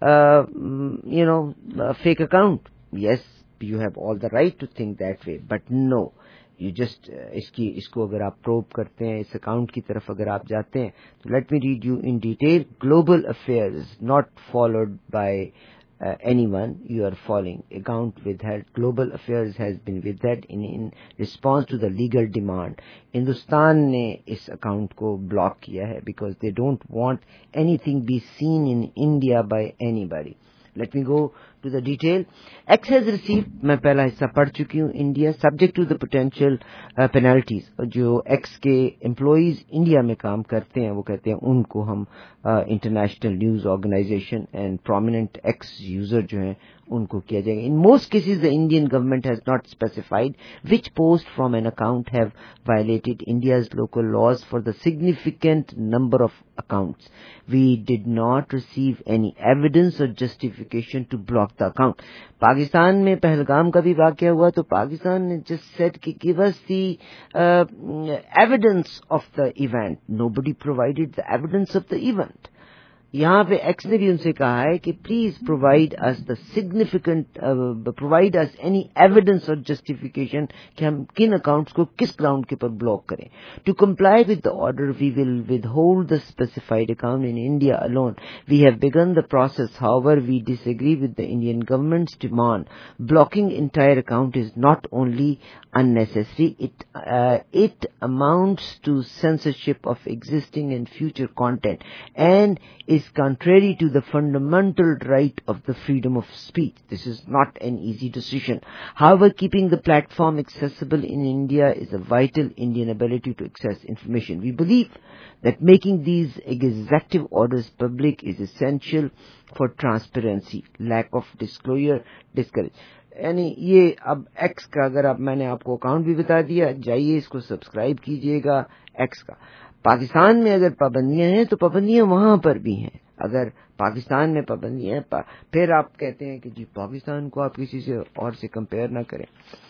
you know fake account. Yes, you have all the right to think that way, but no, you just اس کی اس کو اگر آپ پروب کرتے ہیں، اس اکاؤنٹ کی طرف اگر آپ جاتے ہیں تو let me read you in detail. Global affairs not followed by anyone, you are following account ود ہیڈ. گلوبل افیئرز ہیز بین ود ہیڈ in response to the legal demand. Hindustan نے اس اکاؤنٹ کو بلاک کیا ہے because they don't want anything be seen in India by anybody. Let me go to the detail. X has received, میں پہلا حصہ پڑھ چکی ہوں. India subject to the potential uh, penalties. جو X کے امپلائیز انڈیا میں کام کرتے ہیں وہ کہتے ہیں ان کو ہم international news organisation and prominent X user جو ہیں ان کو کیا جائے گا. In most cases the Indian government has not specified which post from an account have violated India's local laws for the significant number of accounts. We did not receive any evidence or justification to block the account. Pakistan میں پہلگام کا بھی واقعہ ہوا تو پاکستان نے just said کہ give us the uh, evidence of the event. Nobody provided the evidence of the event. یہاں پہ ایکس نے بھی ان سے کہا ہے کہ please provide us the significant provide us any evidence اور جسٹیفیکیشن کہ ہم کن اکاؤنٹس کو کس گراؤنڈ کے پر بلاک کریں. To comply with the order we will withhold the specified account in India alone. We have begun the process, however we disagree with the Indian government's demand. Blocking entire account is not only unnecessary, it uh, it amounts to censorship of existing and future content and is contrary to the fundamental right of the freedom of speech. This is not an easy decision. However, keeping the platform accessible in India is a vital Indian ability to access information. We believe that making these executive orders public is essential for transparency. Lack of disclosure discourage. یعنی یہ اب x کا اگر اب میں نے آپ کو اکاؤنٹ بھی بتا دیا، جائیے اس کو سبسکرائب کیجئے گا ایکس کا. پاکستان میں اگر پابندیاں ہیں تو پابندیاں وہاں پر بھی ہیں. اگر پاکستان میں پابندیاں ہیں پھر آپ کہتے ہیں کہ جی پاکستان کو آپ کسی سے اور سے کمپیئر نہ کریں.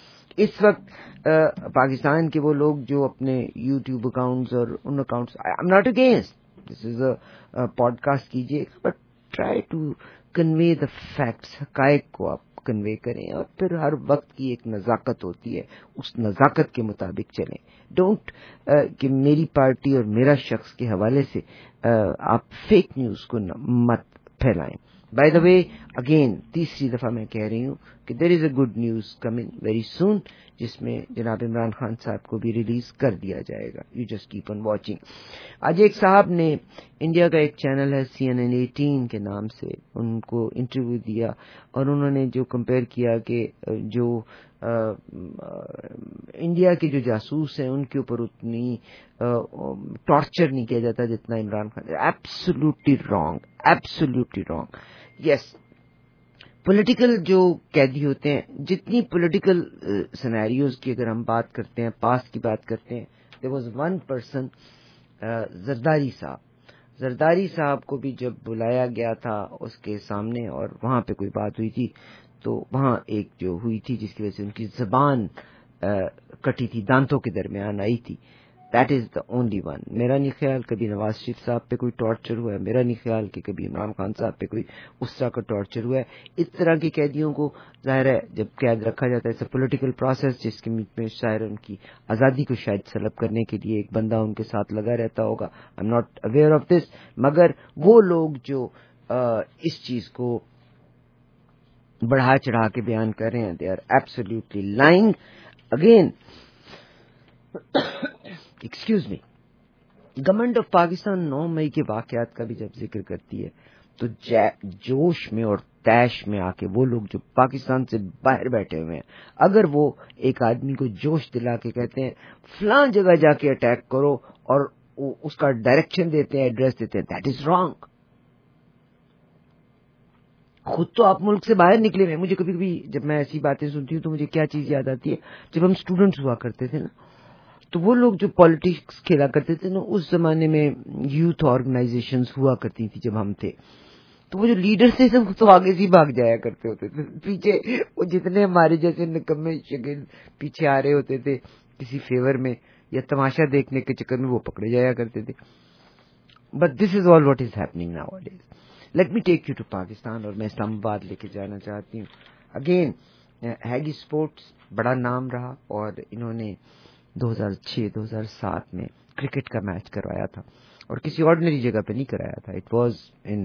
اس وقت پاکستان کے وہ لوگ جو اپنے یوٹیوب اکاؤنٹس اور ان accounts, I'm not against this is a podcast کیجیے، but try to convey the facts, حقائق کو آپ کنوے کریں، اور پھر ہر وقت کی ایک نزاکت ہوتی ہے، اس نزاکت کے مطابق چلیں. ڈونٹ کہ میری پارٹی اور میرا شخص کے حوالے سے آپ فیک نیوز کو مت پھیلائیں. بائی دا وے اگین تیسری دفعہ میں کہہ رہی ہوں کہ there is a good news coming very soon, جس میں جناب عمران خان صاحب کو بھی ریلیز کر دیا جائے گا. You just keep on watching. آج ایک صاحب نے انڈیا کا ایک چینل ہے سی این این ایٹین کے نام سے، ان کو انٹرویو دیا اور انہوں نے جو کمپیئر کیا کہ جو انڈیا کے جو جاسوس ہیں ان کے اوپر اتنی ٹارچر نہیں کیا جاتا جتنا Imran Khan. Absolutely wrong, absolutely wrong. Yes, political جو قیدی ہوتے ہیں، جتنی پولیٹیکل سینیریوز کی اگر ہم بات کرتے ہیں، پاسٹ کی بات کرتے ہیں، there was one person, Zardari صاحب. زرداری صاحب کو بھی جب بلایا گیا تھا اس کے سامنے اور وہاں پہ کوئی بات ہوئی تھی تو وہاں ایک جو ہوئی تھی جس کی وجہ سے ان کی زبان کٹی تھی، دانتوں کے درمیان آئی تھی. That is the only one. میرا نہیں خیال کبھی نواز شریف صاحب پہ کوئی ٹارچر ہوا ہے، میرا نہیں خیال کہ کبھی عمران خان صاحب پہ کوئی اس طرح کا ٹارچر ہوا ہے. اس طرح کے قیدیوں کو ظاہر ہے جب قید رکھا جاتا ہے، ایسا پولیٹیکل پروسیس جس کے میں شاید ان کی آزادی کو شاید سلب کرنے کے لیے ایک بندہ ان کے ساتھ لگا رہتا ہوگا. I'm not aware of this, مگر وہ لوگ جو اس چیز کو بڑھا چڑھا کے بیان کر رہے ہیں، they are absolutely lying. Again excuse me, government of Pakistan نو مئی کے واقعات کا بھی جب ذکر کرتی ہے تو جوش میں اور تیش میں آ کے وہ لوگ جو پاکستان سے باہر بیٹھے ہوئے ہیں، اگر وہ ایک آدمی کو جوش دلا کے کہتے ہیں فلاں جگہ جا کے اٹیک کرو اور اس کا ڈائریکشن دیتے ہیں، ایڈریس دیتے ہیں، دیٹ از رانگ. خود تو آپ ملک سے باہر نکلے ہوئے. مجھے کبھی کبھی جب میں ایسی باتیں سنتی ہوں تو مجھے کیا چیز یاد آتی ہے, جب ہم اسٹوڈنٹس ہوا کرتے تھے نا, تو وہ لوگ جو پالیٹکس کھیلا کرتے تھے نا, اس زمانے میں یوتھ آرگنائزیشنز ہوا کرتی تھی جب ہم تھے, تو وہ جو لیڈر تھے وہ تو آگے سے بھاگ جایا کرتے ہوتے تھے, پیچھے وہ جتنے ہمارے جیسے نکمے شگل پیچھے آ رہے ہوتے تھے کسی فیور میں یا تماشا دیکھنے کے چکر میں, وہ پکڑے جایا کرتے تھے. But this is all what is happening nowadays. Let me take you to Pakistan, اور میں اسلام آباد لے کے جانا چاہتی ہوں. اگین ہیگی اسپورٹس بڑا نام رہا, اور انہوں نے دو ہزار چھ دو ہزار سات میں کرکٹ کا میچ کروایا تھا, اور کسی آرڈنری جگہ پہ نہیں کرایا تھا. It was in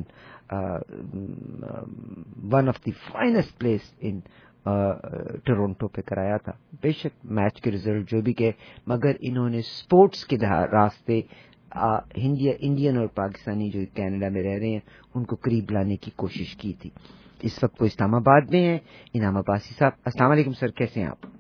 one of the finest place in Toronto پہ کرایا تھا. بے شک میچ کے ریزلٹ جو بھی کہ, مگر انہوں نے اسپورٹس کے راستے انڈین اور پاکستانی جو کینیڈا میں رہ رہے ہیں ان کو قریب لانے کی کوشش کی تھی. اس وقت وہ اسلام آباد میں ہیں. انعام عباسی صاحب, السلام علیکم سر, کیسے ہیں آپ؟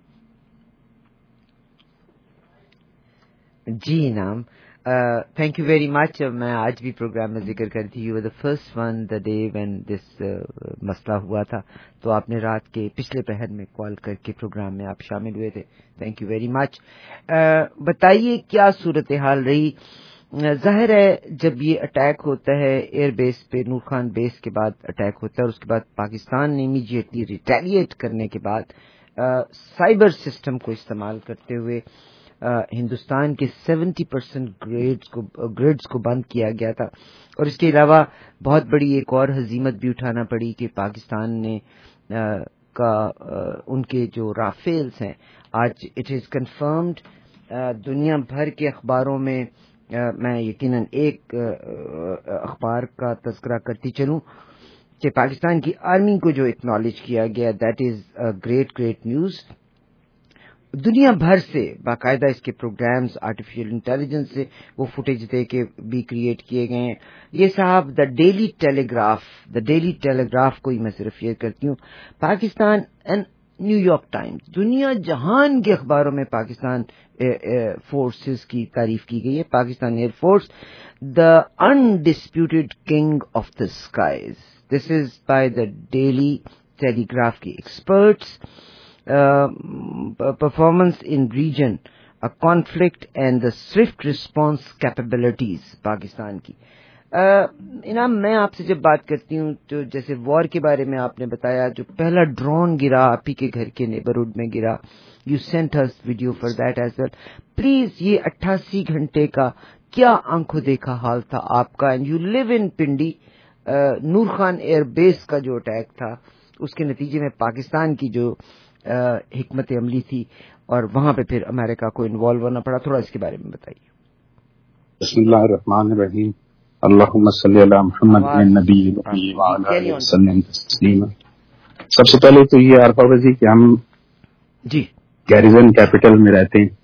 جی انعام, تھینک یو ویری مچ. میں آج بھی پروگرام میں ذکر کرتی تھی, you are the first one the day when this مسئلہ ہوا تھا, تو آپ نے رات کے پچھلے پہر میں کال کر کے پروگرام میں آپ شامل ہوئے تھے. Thank you very much. بتائیے کیا صورتحال رہی؟ ظاہر ہے جب یہ اٹیک ہوتا ہے ایئر بیس پہ, نور خان بیس کے بعد اٹیک ہوتا ہے, اور اس کے بعد پاکستان نے امیڈیٹلی ریٹیلیٹ کرنے کے بعد سائبر سسٹم کو استعمال کرتے ہوئے ہندوستان کے سیونٹی پرسینٹ گریڈز کو گریڈز کو بند کیا گیا تھا. اور اس کے علاوہ بہت بڑی ایک اور ہزیمت بھی اٹھانا پڑی کہ پاکستان نے کا ان کے جو رافیلز ہیں, آج اٹ از کنفرمڈ دنیا بھر کے اخباروں میں. میں یقیناً ایک اخبار کا تذکرہ کرتی چلوں کہ پاکستان کی آرمی کو جو اکنالج کیا گیا, that is great great news. دنیا بھر سے باقاعدہ اس کے پروگرامز آرٹیفیشل انٹیلیجنس سے وہ فوٹیج دے کے بھی کریٹ کیے گئے ہیں. یہ صاحب the Daily Telegraph the Daily Telegraph کو ہی میں صرف یہ کرتی ہوں, Pakistan and New York Times, دنیا جہان کے اخباروں میں پاکستان فورسز کی تعریف کی گئی ہے. Pakistan air force the undisputed king of the skies. This is by the Daily Telegraph کی experts. Performance in region, conflict and the swift response capabilities Pakistan کی. انعام, میں آپ سے جب بات کرتی ہوں تو جیسے وار کے بارے میں آپ نے بتایا, جو پہلا ڈرون گرا آپ ہی کے گھر کے نیبرہڈ میں گرا, you sent us video for that as well. Please یہ اٹھاسی گھنٹے کا کیا آنکھوں دیکھا حال تھا آپ کا, and you live in Pindi. Nur Khan air base کا جو اٹیک تھا اس کے نتیجے میں پاکستان کی جو حکمت عملی تھی, اور وہاں پہ پھر امریکہ کو انوالو ہونا پڑا, تھوڑا اس کے بارے میں بتائیے. بسم اللہ الرحمن الرحیم, اللہم صلی علی محمد النبی وعلی آلہ وسلم تسلیما. سب سے پہلے تو یہ عارفہ وزی کہ ہم جی گیریزن کیپٹل میں رہتے ہیں.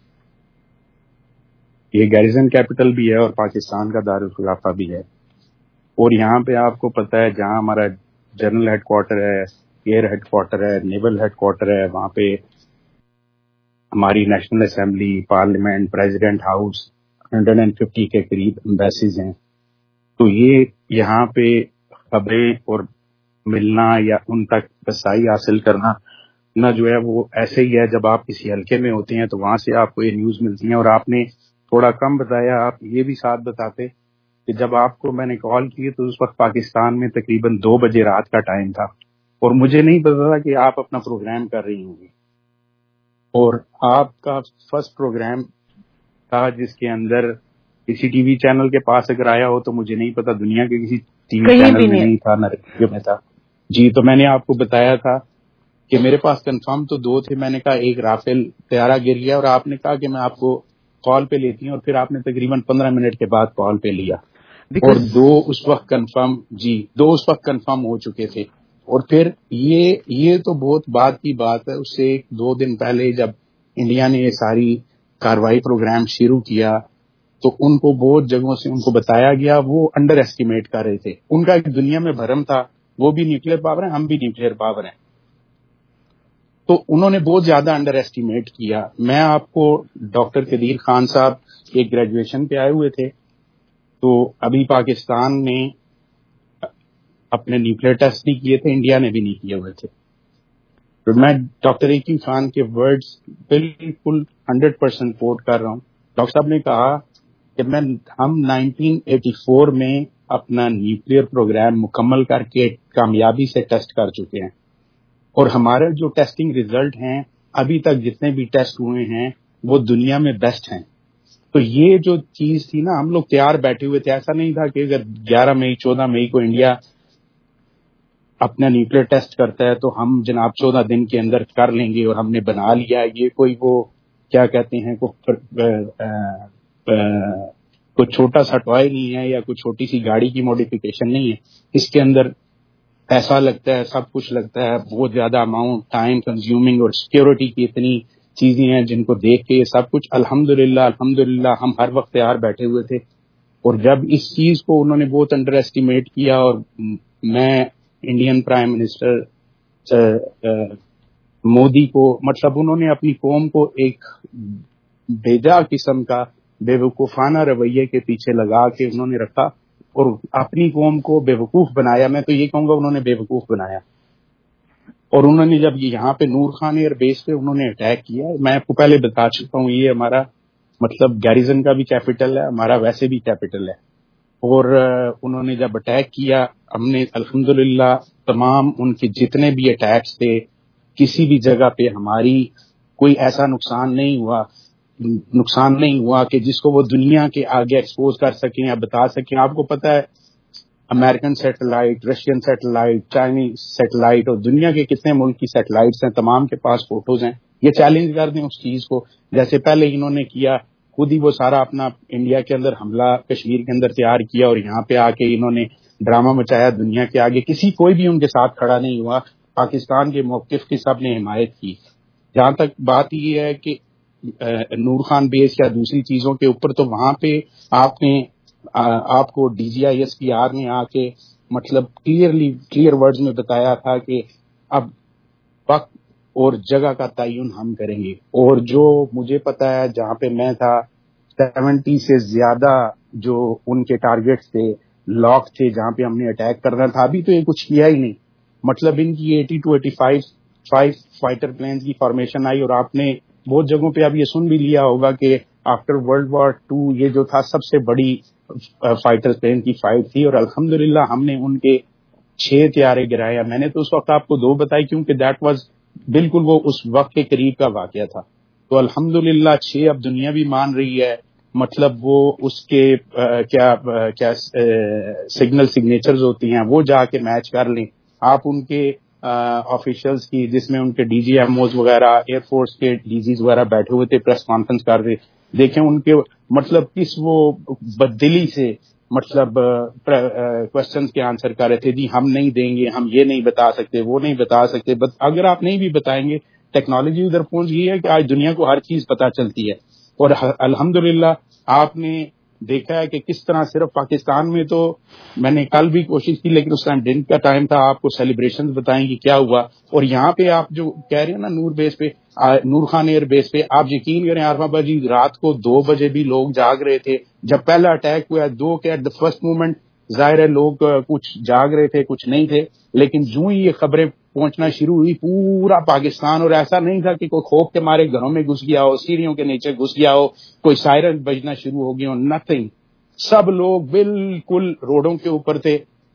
یہ گیریزن کیپٹل بھی ہے اور پاکستان کا دارالخلافہ بھی ہے, اور یہاں پہ آپ کو پتہ ہے جہاں ہمارا جنرل ہیڈ کوارٹر ہے, ایئر ہیڈ کوارٹر ہے, نیول ہیڈ کوارٹر ہے, وہاں پہ ہماری national assembly, parliament, president house, hundred and fifty کے قریب ایمبیسیز ہیں. تو یہ یہاں پہ خبریں اور ملنا یا ان تک رسائی حاصل کرنا نہ جو ہے وہ ایسے ہی ہے, جب آپ کسی حلقے میں ہوتے ہیں تو وہاں سے آپ کو یہ نیوز ملتی ہیں. اور آپ نے تھوڑا کم بتایا, آپ یہ بھی ساتھ بتاتے کہ جب آپ کو میں نے کال کی تو اس وقت پاکستان میں تقریباً دو بجے رات کا ٹائم تھا, اور مجھے نہیں پتا تھا کہ آپ اپنا پروگرام کر رہی ہوں گی. اور آپ کا فرسٹ پروگرام تھا جس کے اندر کسی ٹی وی چینل کے پاس اگر آیا ہو تو مجھے نہیں پتا, دنیا کے کسی ٹی وی چینل میں نہیں تھا, نہ ریڈیو میں تھا. جی, تو میں نے آپ کو بتایا تھا کہ میرے پاس کنفرم تو دو تھے. میں نے کہا ایک رافیل طیارہ گر گیا, اور آپ نے کہا کہ میں آپ کو کال پہ لیتی ہوں, اور پھر آپ نے تقریباً پندرہ منٹ کے بعد کال پہ لیا, اور دو اس وقت کنفرم جی دو اس وقت کنفرم ہو چکے تھے. اور پھر یہ یہ تو بہت بعد کی بات ہے, اس سے ایک دو دن پہلے جب انڈیا نے یہ ساری کاروائی پروگرام شروع کیا تو ان کو بہت جگہوں سے ان کو بتایا گیا, وہ انڈر ایسٹیمیٹ کر رہے تھے. ان کا ایک دنیا میں بھرم تھا, وہ بھی نیوکلیر پاور ہیں, ہم بھی نیوکلیر پاور ہیں, تو انہوں نے بہت زیادہ انڈر ایسٹیمیٹ کیا. میں آپ کو ڈاکٹر قدیر خان صاحب ایک گریجویشن پہ آئے ہوئے تھے, تو ابھی پاکستان نے اپنے نیوکلیئر ٹیسٹ نہیں کیے تھے، انڈیا نے بھی نہیں کیے ہوئے تھے. تو میں ڈاکٹر ایکم خان کے ورڈز بالکل ہنڈریڈ پرسینٹ کوٹ کر رہا ہوں. ڈاکٹر صاحب نے کہا کہ میں ہم نائنٹین ایٹی فور میں اپنا نیوکلیئر پروگرام مکمل کر کے کامیابی سے ٹیسٹ کر چکے ہیں، اور ہمارے جو ٹیسٹنگ ریزلٹ ہیں ابھی تک جتنے بھی ٹیسٹ ہوئے ہیں وہ دنیا میں بیسٹ ہیں. تو یہ جو چیز تھی نا، ہم لوگ تیار بیٹھے ہوئے تھے. ایسا نہیں تھا کہ اگر گیارہ مئی چودہ مئی کو انڈیا اپنا نیوکلیئر ٹیسٹ کرتا ہے تو ہم جناب چودہ دن کے اندر کر لیں گے اور ہم نے بنا لیا. یہ کوئی وہ کیا کہتے ہیں کوئی چھوٹا سا ٹوائے نہیں ہے یا کوئی چھوٹی سی گاڑی کی موڈیفیکیشن نہیں ہے. اس کے اندر پیسہ لگتا ہے، سب کچھ لگتا ہے، بہت زیادہ اماؤنٹ، ٹائم کنزیومنگ، اور سیکیورٹی کی اتنی چیزیں ہیں جن کو دیکھ کے یہ سب کچھ الحمدللہ الحمدللہ ہم ہر وقت تیار بیٹھے ہوئے تھے. اور جب اس چیز کو انہوں نے بہت انڈر ایسٹیمیٹ کیا، اور میں انڈین پرائم منسٹر مودی کو مطلب انہوں نے اپنی قوم کو ایک بھیجا قسم کا بے وقوفانہ رویے کے پیچھے لگا کے انہوں نے رکھا اور اپنی قوم کو بے وقوف بنایا. میں تو یہ کہوں گا انہوں نے بے وقوف بنایا. اور انہوں نے جب یہاں پہ نور خان ایئر بیس پہ انہوں نے اٹیک کیا، میں آپ کو پہلے بتا چکا ہوں یہ ہمارا مطلب گیریزن کا بھی کیپٹل ہے، ہمارا ویسے بھی کیپٹل ہے. اور انہوں نے جب اٹیک کیا، ہم نے الحمدللہ تمام ان کے جتنے بھی اٹیکس تھے کسی بھی جگہ پہ ہماری کوئی ایسا نقصان نہیں ہوا نقصان نہیں ہوا کہ جس کو وہ دنیا کے آگے ایکسپوز کر سکیں یا بتا سکیں. آپ کو پتہ ہے American satellite, Russian satellite, Chinese satellite اور دنیا کے کتنے ملک کی سیٹلائٹس ہیں، تمام کے پاس فوٹوز ہیں. یہ چیلنج کر دیں اس چیز کو، جیسے پہلے انہوں نے کیا، خود ہی وہ سارا اپنا انڈیا کے اندر حملہ کشمیر کے اندر تیار کیا اور یہاں پہ آ کے انہوں نے ڈرامہ مچایا دنیا کے آگے. کسی کوئی بھی ان کے ساتھ کھڑا نہیں ہوا. پاکستان کے موقف کی سب نے حمایت کی. جہاں تک بات یہ ہے کہ نور خان بیس یا دوسری چیزوں کے اوپر، تو وہاں پہ آپ نے آپ کو D G I S P R نے آ کے مطلب کلیئرلی کلیئر ورڈز میں بتایا تھا کہ اب وقت اور جگہ کا تعین ہم کریں گے. اور جو مجھے پتا ہے جہاں پہ میں تھا سیونٹی سے زیادہ جو ان کے ٹارگیٹس تھے لاک تھے جہاں پہ ہم نے اٹیک کرنا تھا. ابھی تو یہ کچھ کیا ہی نہیں. مطلب ان کی eighty two eighty five five fighter planes کی فارمیشن آئی، اور آپ نے بہت جگہوں پہ اب یہ سن بھی لیا ہوگا کہ آفٹر ورلڈ وار ٹو یہ جو تھا سب سے بڑی فائٹر پلین کی فائٹ تھی. اور الحمدللہ ہم نے ان کے چھ طیارے گرایا. میں نے تو اس وقت آپ کو دو بتائی کیونکہ دیٹ واز بالکل وہ اس وقت کے قریب کا واقعہ تھا. تو الحمدللہ چھ اب دنیا بھی مان رہی ہے. مطلب وہ اس کے کیا کیا سگنل سگنیچرز ہوتی ہیں وہ جا کے میچ کر لیں. آپ ان کے آفیشلز کی جس میں ان کے ڈی جی ایم اوز وغیرہ ایئر فورس کے ڈی جیز وغیرہ بیٹھے ہوئے تھے پریس کانفرنس کر رہے، دیکھیں ان کے مطلب کس وہ بددلی سے مطلب کوشچنز کے آنسر کر رہے تھے. جی ہم نہیں دیں گے، ہم یہ نہیں بتا سکتے، وہ نہیں بتا سکتے. بس اگر آپ نہیں بھی بتائیں گے، ٹیکنالوجی ادھر پہنچ گئی ہے کہ آج دنیا کو ہر چیز پتہ چلتی ہے. اور الحمدللہ آپ نے دیکھا ہے کہ کس طرح صرف پاکستان میں تو میں نے کل بھی کوشش کی لیکن اس ٹائم ڈن کا ٹائم تھا، آپ کو سیلیبریشن بتائیں کہ کیا ہوا. اور یہاں پہ آپ جو کہہ رہے ہیں نا نور بیس پہ نور خان ایئر بیس پہ، آپ یقین کریں عارفہ بھائی رات کو دو بجے بھی لوگ جاگ رہے تھے جب پہلا اٹیک ہوا. دو کے ایٹ دا فرسٹ مومنٹ ظاہر ہے لوگ کچھ جاگ رہے تھے کچھ نہیں تھے، لیکن جو ہی یہ خبریں پہنچنا شروع ہوئی پورا پاکستان، اور ایسا نہیں تھا کہ کوئی خوف کے مارے گھروں میں گھس گیا ہو، سیڑھیوں کے نیچے گھس گیا ہو، کوئی سائرن بجنا شروع ہو گیا ہو، نتھنگ. سب لوگ بالکل روڈوں کے اوپر تھے.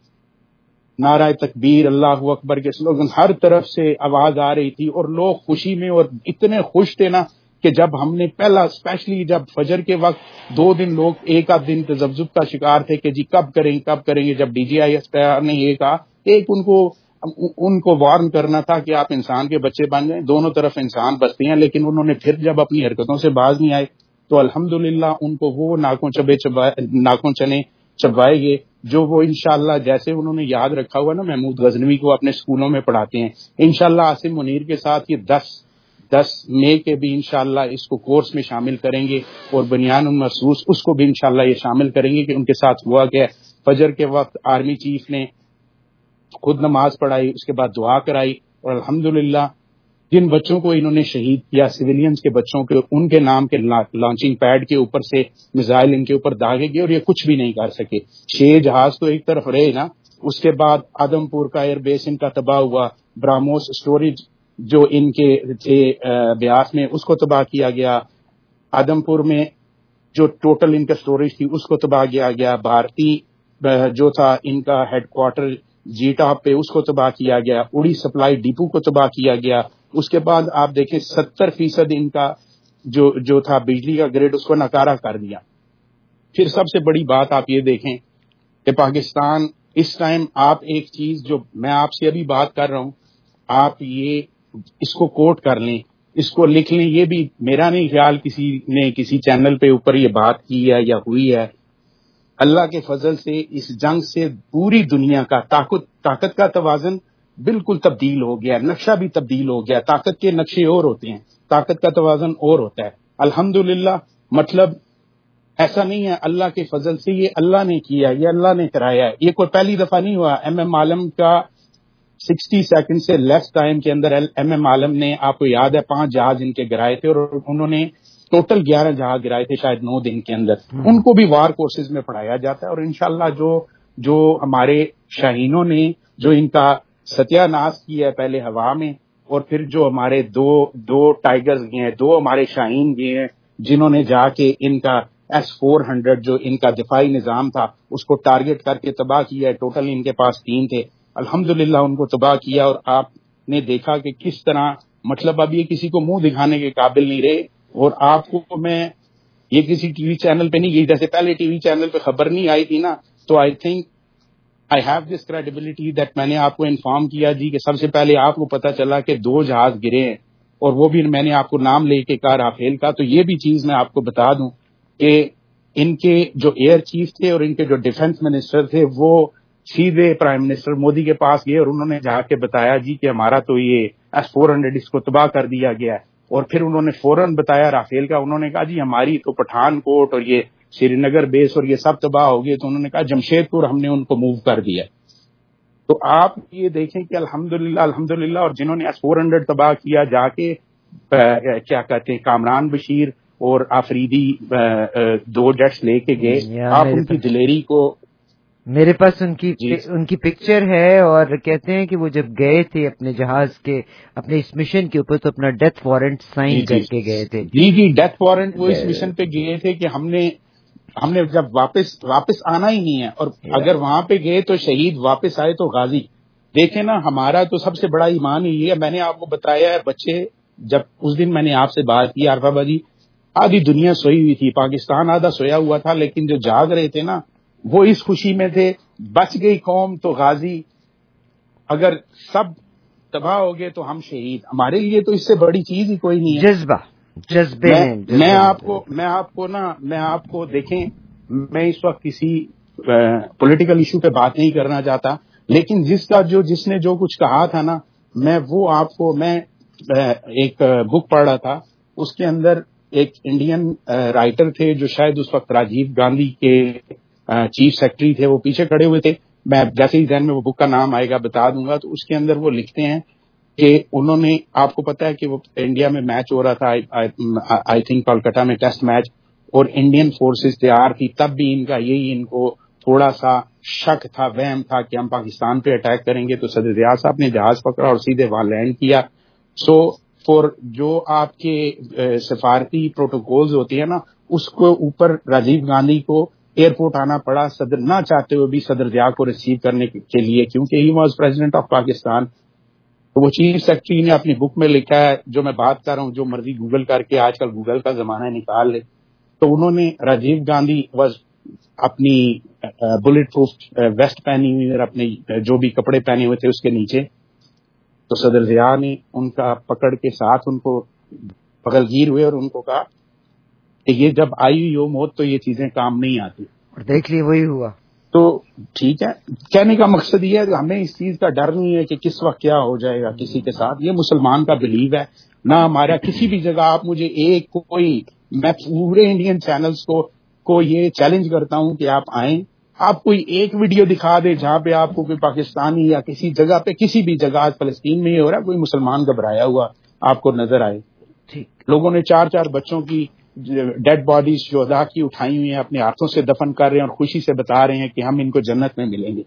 نعرہ تکبیر، اللہ اکبر کے سلوگن ہر طرف سے آواز آ رہی تھی اور لوگ خوشی میں اور اتنے خوش تھے نا کہ جب ہم نے پہلا اسپیشلی جب فجر کے وقت دو دن لوگ ایک آدھ دن تذبذب کا شکار تھے کہ جی کب کریں گے کب کریں گے. جب D G I S P R نے یہ کہا، ایک ان کو ان کو وارن کرنا تھا کہ آپ انسان کے بچے بن جائیں، دونوں طرف انسان بستے ہیں، لیکن انہوں نے پھر جب اپنی حرکتوں سے باز نہیں آئے تو الحمدللہ ان کو وہ ناکوں چبے چبائے ناکوں چنے چبائے گئے جو وہ انشاءاللہ جیسے انہوں نے یاد رکھا ہوا نا محمود غزنوی کو اپنے اسکولوں میں پڑھاتے ہیں. انشاءاللہ عاصم منیر کے ساتھ یہ دس دس مئی کے بھی انشاءاللہ اس کو کورس میں شامل کریں گے اور بنیان المحسوس اس کو بھی انشاءاللہ یہ شامل کریں گے کہ ان کے ساتھ ہوا کہ فجر کے وقت آرمی چیف نے خود نماز پڑھائی، اس کے بعد دعا کرائی، اور الحمدللہ جن بچوں کو انہوں نے شہید کیا سویلینز کے بچوں کے ان کے نام کے لانچنگ پیڈ کے اوپر سے میزائل ان کے اوپر داغے گئے اور یہ کچھ بھی نہیں کر سکے. چھ جہاز تو ایک طرف رہے نا، اس کے بعد آدمپور کا ایئر بیس ان کا تباہ ہوا، براموس اسٹوریج جو ان کے تھے بیاس میں اس کو تباہ کیا گیا، آدمپور میں جو ٹوٹل ان کا اسٹوریج تھی اس کو تباہ کیا گیا، بھارتی جو تھا ان کا ہیڈ کوارٹر جی ٹاپ پہ اس کو تباہ کیا گیا، اڑی سپلائی ڈپو کو تباہ کیا گیا. اس کے بعد آپ دیکھیں ستر فیصد ان کا جو جو تھا بجلی کا گریڈ اس کو ناکارہ کر دیا. پھر سب سے بڑی بات آپ یہ دیکھیں کہ پاکستان اس ٹائم، آپ ایک چیز جو میں آپ سے ابھی بات کر رہا ہوں، آپ یہ اس کو کوٹ کر لیں، اس کو لکھ لیں، یہ بھی میرا نہیں خیال کسی نے کسی چینل پہ اوپر یہ بات کی ہے یا ہوئی ہے. اللہ کے فضل سے اس جنگ سے پوری دنیا کا طاقت طاقت کا توازن بالکل تبدیل ہو گیا، نقشہ بھی تبدیل ہو گیا. طاقت کے نقشے اور ہوتے ہیں، طاقت کا توازن اور ہوتا ہے. الحمدللہ، مطلب ایسا نہیں ہے، اللہ کے فضل سے یہ اللہ نے کیا، یہ اللہ نے کرایا ہے. یہ کوئی پہلی دفعہ نہیں ہوا. ایم ایم عالم کا سکسٹی سیکنڈ سے لیس ٹائم کے اندر ایم ایم عالم نے، آپ کو یاد ہے، پانچ جہاز ان کے گرائے تھے اور انہوں نے ٹوٹل گیارہ جہاز گرائے تھے شاید نو دن کے اندر. ان کو بھی وار کورسز میں پڑھایا جاتا ہے اور انشاءاللہ جو جو ہمارے شاہینوں نے جو ان کا ستیہ ناش کیا ہے پہلے ہوا میں، اور پھر جو ہمارے دو دو ٹائیگرز گئے ہیں، دو ہمارے شاہین گئے ہیں جنہوں نے جا کے ان کا ایس فور ہنڈریڈ جو ان کا دفاعی نظام تھا اس کو ٹارگٹ کر کے تباہ کیا ہے. ٹوٹل ان کے پاس تین تھے، الحمدللہ ان کو تباہ کیا. اور آپ نے دیکھا کہ کس طرح، مطلب اب یہ کسی کو منہ دکھانے کے قابل نہیں رہے. اور آپ کو میں یہ کسی ٹی وی چینل پہ نہیں گئی، جیسے پہلے ٹی وی چینل پہ خبر نہیں آئی تھی نا، تو I think I have this credibility that میں نے آپ کو انفارم کیا جی کہ سب سے پہلے آپ کو پتا چلا کہ دو جہاز گرے ہیں، اور وہ بھی میں نے آپ کو نام لے کے کہا رافیل کا. تو یہ بھی چیز میں آپ کو بتا دوں کہ ان کے جو ایئر چیف تھے اور ان کے جو ڈیفنس منسٹر تھے وہ سیدھے پرائم منسٹر مودی کے پاس گئے اور انہوں نے جا کے بتایا جی کہ ہمارا تو یہ ایس فور ہنڈریڈ اس کو تباہ کر دیا گیا ہے. اور پھر انہوں نے فوراً بتایا رافیل کا، انہوں نے کہا جی ہماری تو پٹھان کوٹ اور یہ سری نگر بیس اور یہ سب تباہ ہو گئے. تو انہوں نے کہا جمشید پور ہم نے ان کو موو کر دیا. تو آپ یہ دیکھیں کہ الحمدللہ الحمدللہ اور جنہوں نے ایس فور ہنڈریڈ تباہ کیا جا کے کیا کہتے ہیں کامران بشیر اور آفریدی دو جیٹس لے کے گئے. آپ ان کی دلیری کو، میرے پاس ان کی ان کی پکچر ہے، اور کہتے ہیں کہ وہ جب گئے تھے اپنے جہاز کے اپنے اس مشن کے اوپر تو اپنا ڈیتھ وارنٹ سائن کر کے گئے تھے. جی جی ڈیتھ وارنٹ وہ اس مشن پہ گئے تھے کہ ہم نے ہم نے جب واپس واپس آنا ہی نہیں ہے، اور اگر وہاں پہ گئے تو شہید، واپس آئے تو غازی. دیکھیں نا، ہمارا تو سب سے بڑا ایمان ہی یہ ہے. میں نے آپ کو بتایا ہے، بچے جب اس دن میں نے آپ سے بات کی عارفہ بازی، آدھی دنیا سوئی ہوئی تھی، پاکستان آدھا سویا ہوا تھا، لیکن جو جاگ رہے تھے نا وہ اس خوشی میں تھے بچ گئی قوم تو غازی، اگر سب تباہ ہو گئے تو ہم شہید. ہمارے لیے تو اس سے بڑی چیز ہی کوئی نہیں ہے. جذبہ جذبے میں آپ کو میں آپ کو نا میں آپ کو دیکھیں، میں اس وقت کسی پولیٹیکل ایشو پہ بات نہیں کرنا چاہتا، لیکن جس کا جو جس نے جو کچھ کہا تھا نا، میں وہ آپ کو، میں ایک بک پڑھ رہا تھا، اس کے اندر ایک انڈین رائٹر تھے جو شاید اس وقت راجیو گاندھی کے چیف سیکرٹری تھے، وہ پیچھے کھڑے ہوئے تھے. میں جیسے ہی ذہن میں وہ بک کا نام آئے گا بتا دوں گا. تو اس کے اندر وہ لکھتے ہیں کہ انہوں نے، آپ کو پتا ہے کہ وہ انڈیا میں میچ ہو رہا تھا، آئی تھنک کولکتہ میں ٹیسٹ میچ، اور انڈین فورسز تیار تھی، تب بھی ان کا یہی ان کو تھوڑا سا شک تھا، وہم تھا کہ ہم پاکستان پہ اٹیک کریں گے. تو صدر ریاض صاحب نے جہاز پکڑا اور سیدھے وہاں لینڈ کیا. سو فور جو آپ کے سفارتی پروٹوکولز ہوتی ہیں نا، اس کو اوپر راجیو گاندھی کو ایئرپورٹ آنا پڑا، صدر نہ چاہتے ہوئے بھی صدر ضیاء کو ریسیو کرنے کے لیے، کیونکہ he was president of Pakistan. تو وہ چیف سیکرٹری نے اپنی بک میں لکھا ہے، جو میں بات کر رہا ہوں، جو مرضی گوگل کر کے، آج کل گوگل کا زمانہ ہے، نکال لے. تو انہوں نے، راجیو گاندھی واز اپنی بلٹ پروف ویسٹ پہنی ہوئی اور اپنے جو بھی کپڑے پہنے ہوئے تھے اس کے نیچے، تو صدر ضیاء نے ان کا پکڑ کے ساتھ ان کو بغلگیر ہوئے اور ان کو کہا کہ یہ جب آئی ہوئی ہو موت تو یہ چیزیں کام نہیں آتی. اور دیکھ لی وہی ہوا. تو ٹھیک ہے، کہنے کا مقصد یہ ہے کہ ہمیں اس چیز کا ڈر نہیں ہے کہ کس وقت کیا ہو جائے گا کسی کے ساتھ. یہ مسلمان کا بلیو ہے نہ ہمارا. کسی بھی جگہ آپ مجھے ایک کوئی، میں پورے انڈین چینلز کو کو یہ چیلنج کرتا ہوں کہ آپ آئیں، آپ کوئی ایک ویڈیو دکھا دیں جہاں پہ آپ کو کوئی پاکستانی یا کسی جگہ پہ، کسی بھی جگہ، آج فلسطین میں یہ ہو رہا ہے، کوئی مسلمان گھبرایا ہوا آپ کو نظر آئے. لوگوں نے چار چار بچوں کی ڈیڈ باڈیز شہداء کی اٹھائی ہوئی ہیں، اپنے ہاتھوں سے دفن کر رہے ہیں اور خوشی سے بتا رہے ہیں کہ ہم ان کو جنت میں ملیں گے.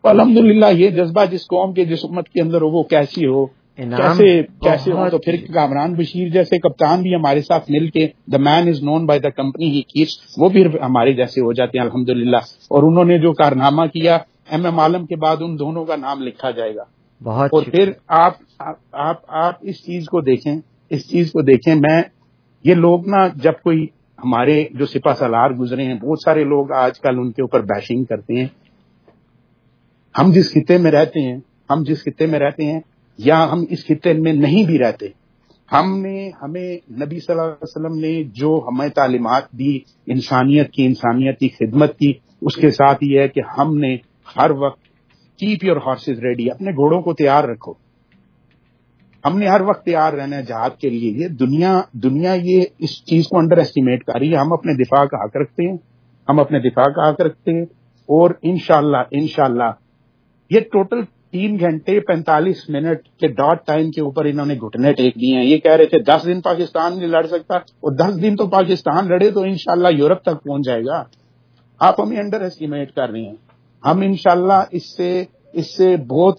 الحمدللہ یہ جذبہ جس قوم کے جس امت کے اندر ہو وہ کیسی ہو کیسے کیسے ہو. تو پھر کامران بشیر جیسے کپتان بھی ہمارے ساتھ مل کے the man is known by the company he keeps وہ بھی ہمارے جیسے ہو جاتے ہیں الحمدللہ. اور انہوں نے جو کارنامہ کیا ایم ایم عالم کے بعد ان دونوں کا نام لکھا جائے گا. بہت اور پھر آپ آپ آپ اس چیز کو دیکھیں اس چیز کو دیکھیں میں یہ لوگ نا جب کوئی ہمارے جو سپہ سالار گزرے ہیں بہت سارے لوگ آج کل ان کے اوپر بیشنگ کرتے ہیں. ہم جس خطے میں رہتے ہیں ہم جس خطے میں رہتے ہیں یا ہم اس خطے میں نہیں بھی رہتے ہم نے ہمیں نبی صلی اللہ علیہ وسلم نے جو ہمیں تعلیمات دی انسانیت کی انسانیت کی خدمت کی اس کے ساتھ یہ ہے کہ ہم نے ہر وقت کیپ یور ہارسز ریڈی اپنے گھوڑوں کو تیار رکھو. ہم نے ہر وقت تیار رہنا ہے جہاد کے لیے. یہ دنیا دنیا یہ اس چیز کو انڈر ایسٹیمیٹ کر رہی ہے. ہم اپنے دفاع کا حق رکھتے ہیں ہم اپنے دفاع کا حق رکھتے ہیں اور انشاءاللہ انشاءاللہ یہ ٹوٹل تین گھنٹے پینتالیس منٹ کے ڈاٹ ٹائم کے اوپر انہوں نے گھٹنے ٹیک دیے ہیں. یہ کہہ رہے تھے دس دن پاکستان نہیں لڑ سکتا اور دس دن تو پاکستان لڑے تو انشاءاللہ یورپ تک پہنچ جائے گا. آپ ہمیں انڈر ایسٹیمیٹ کر رہے ہیں. ہم انشاءاللہ اس سے اس سے بہت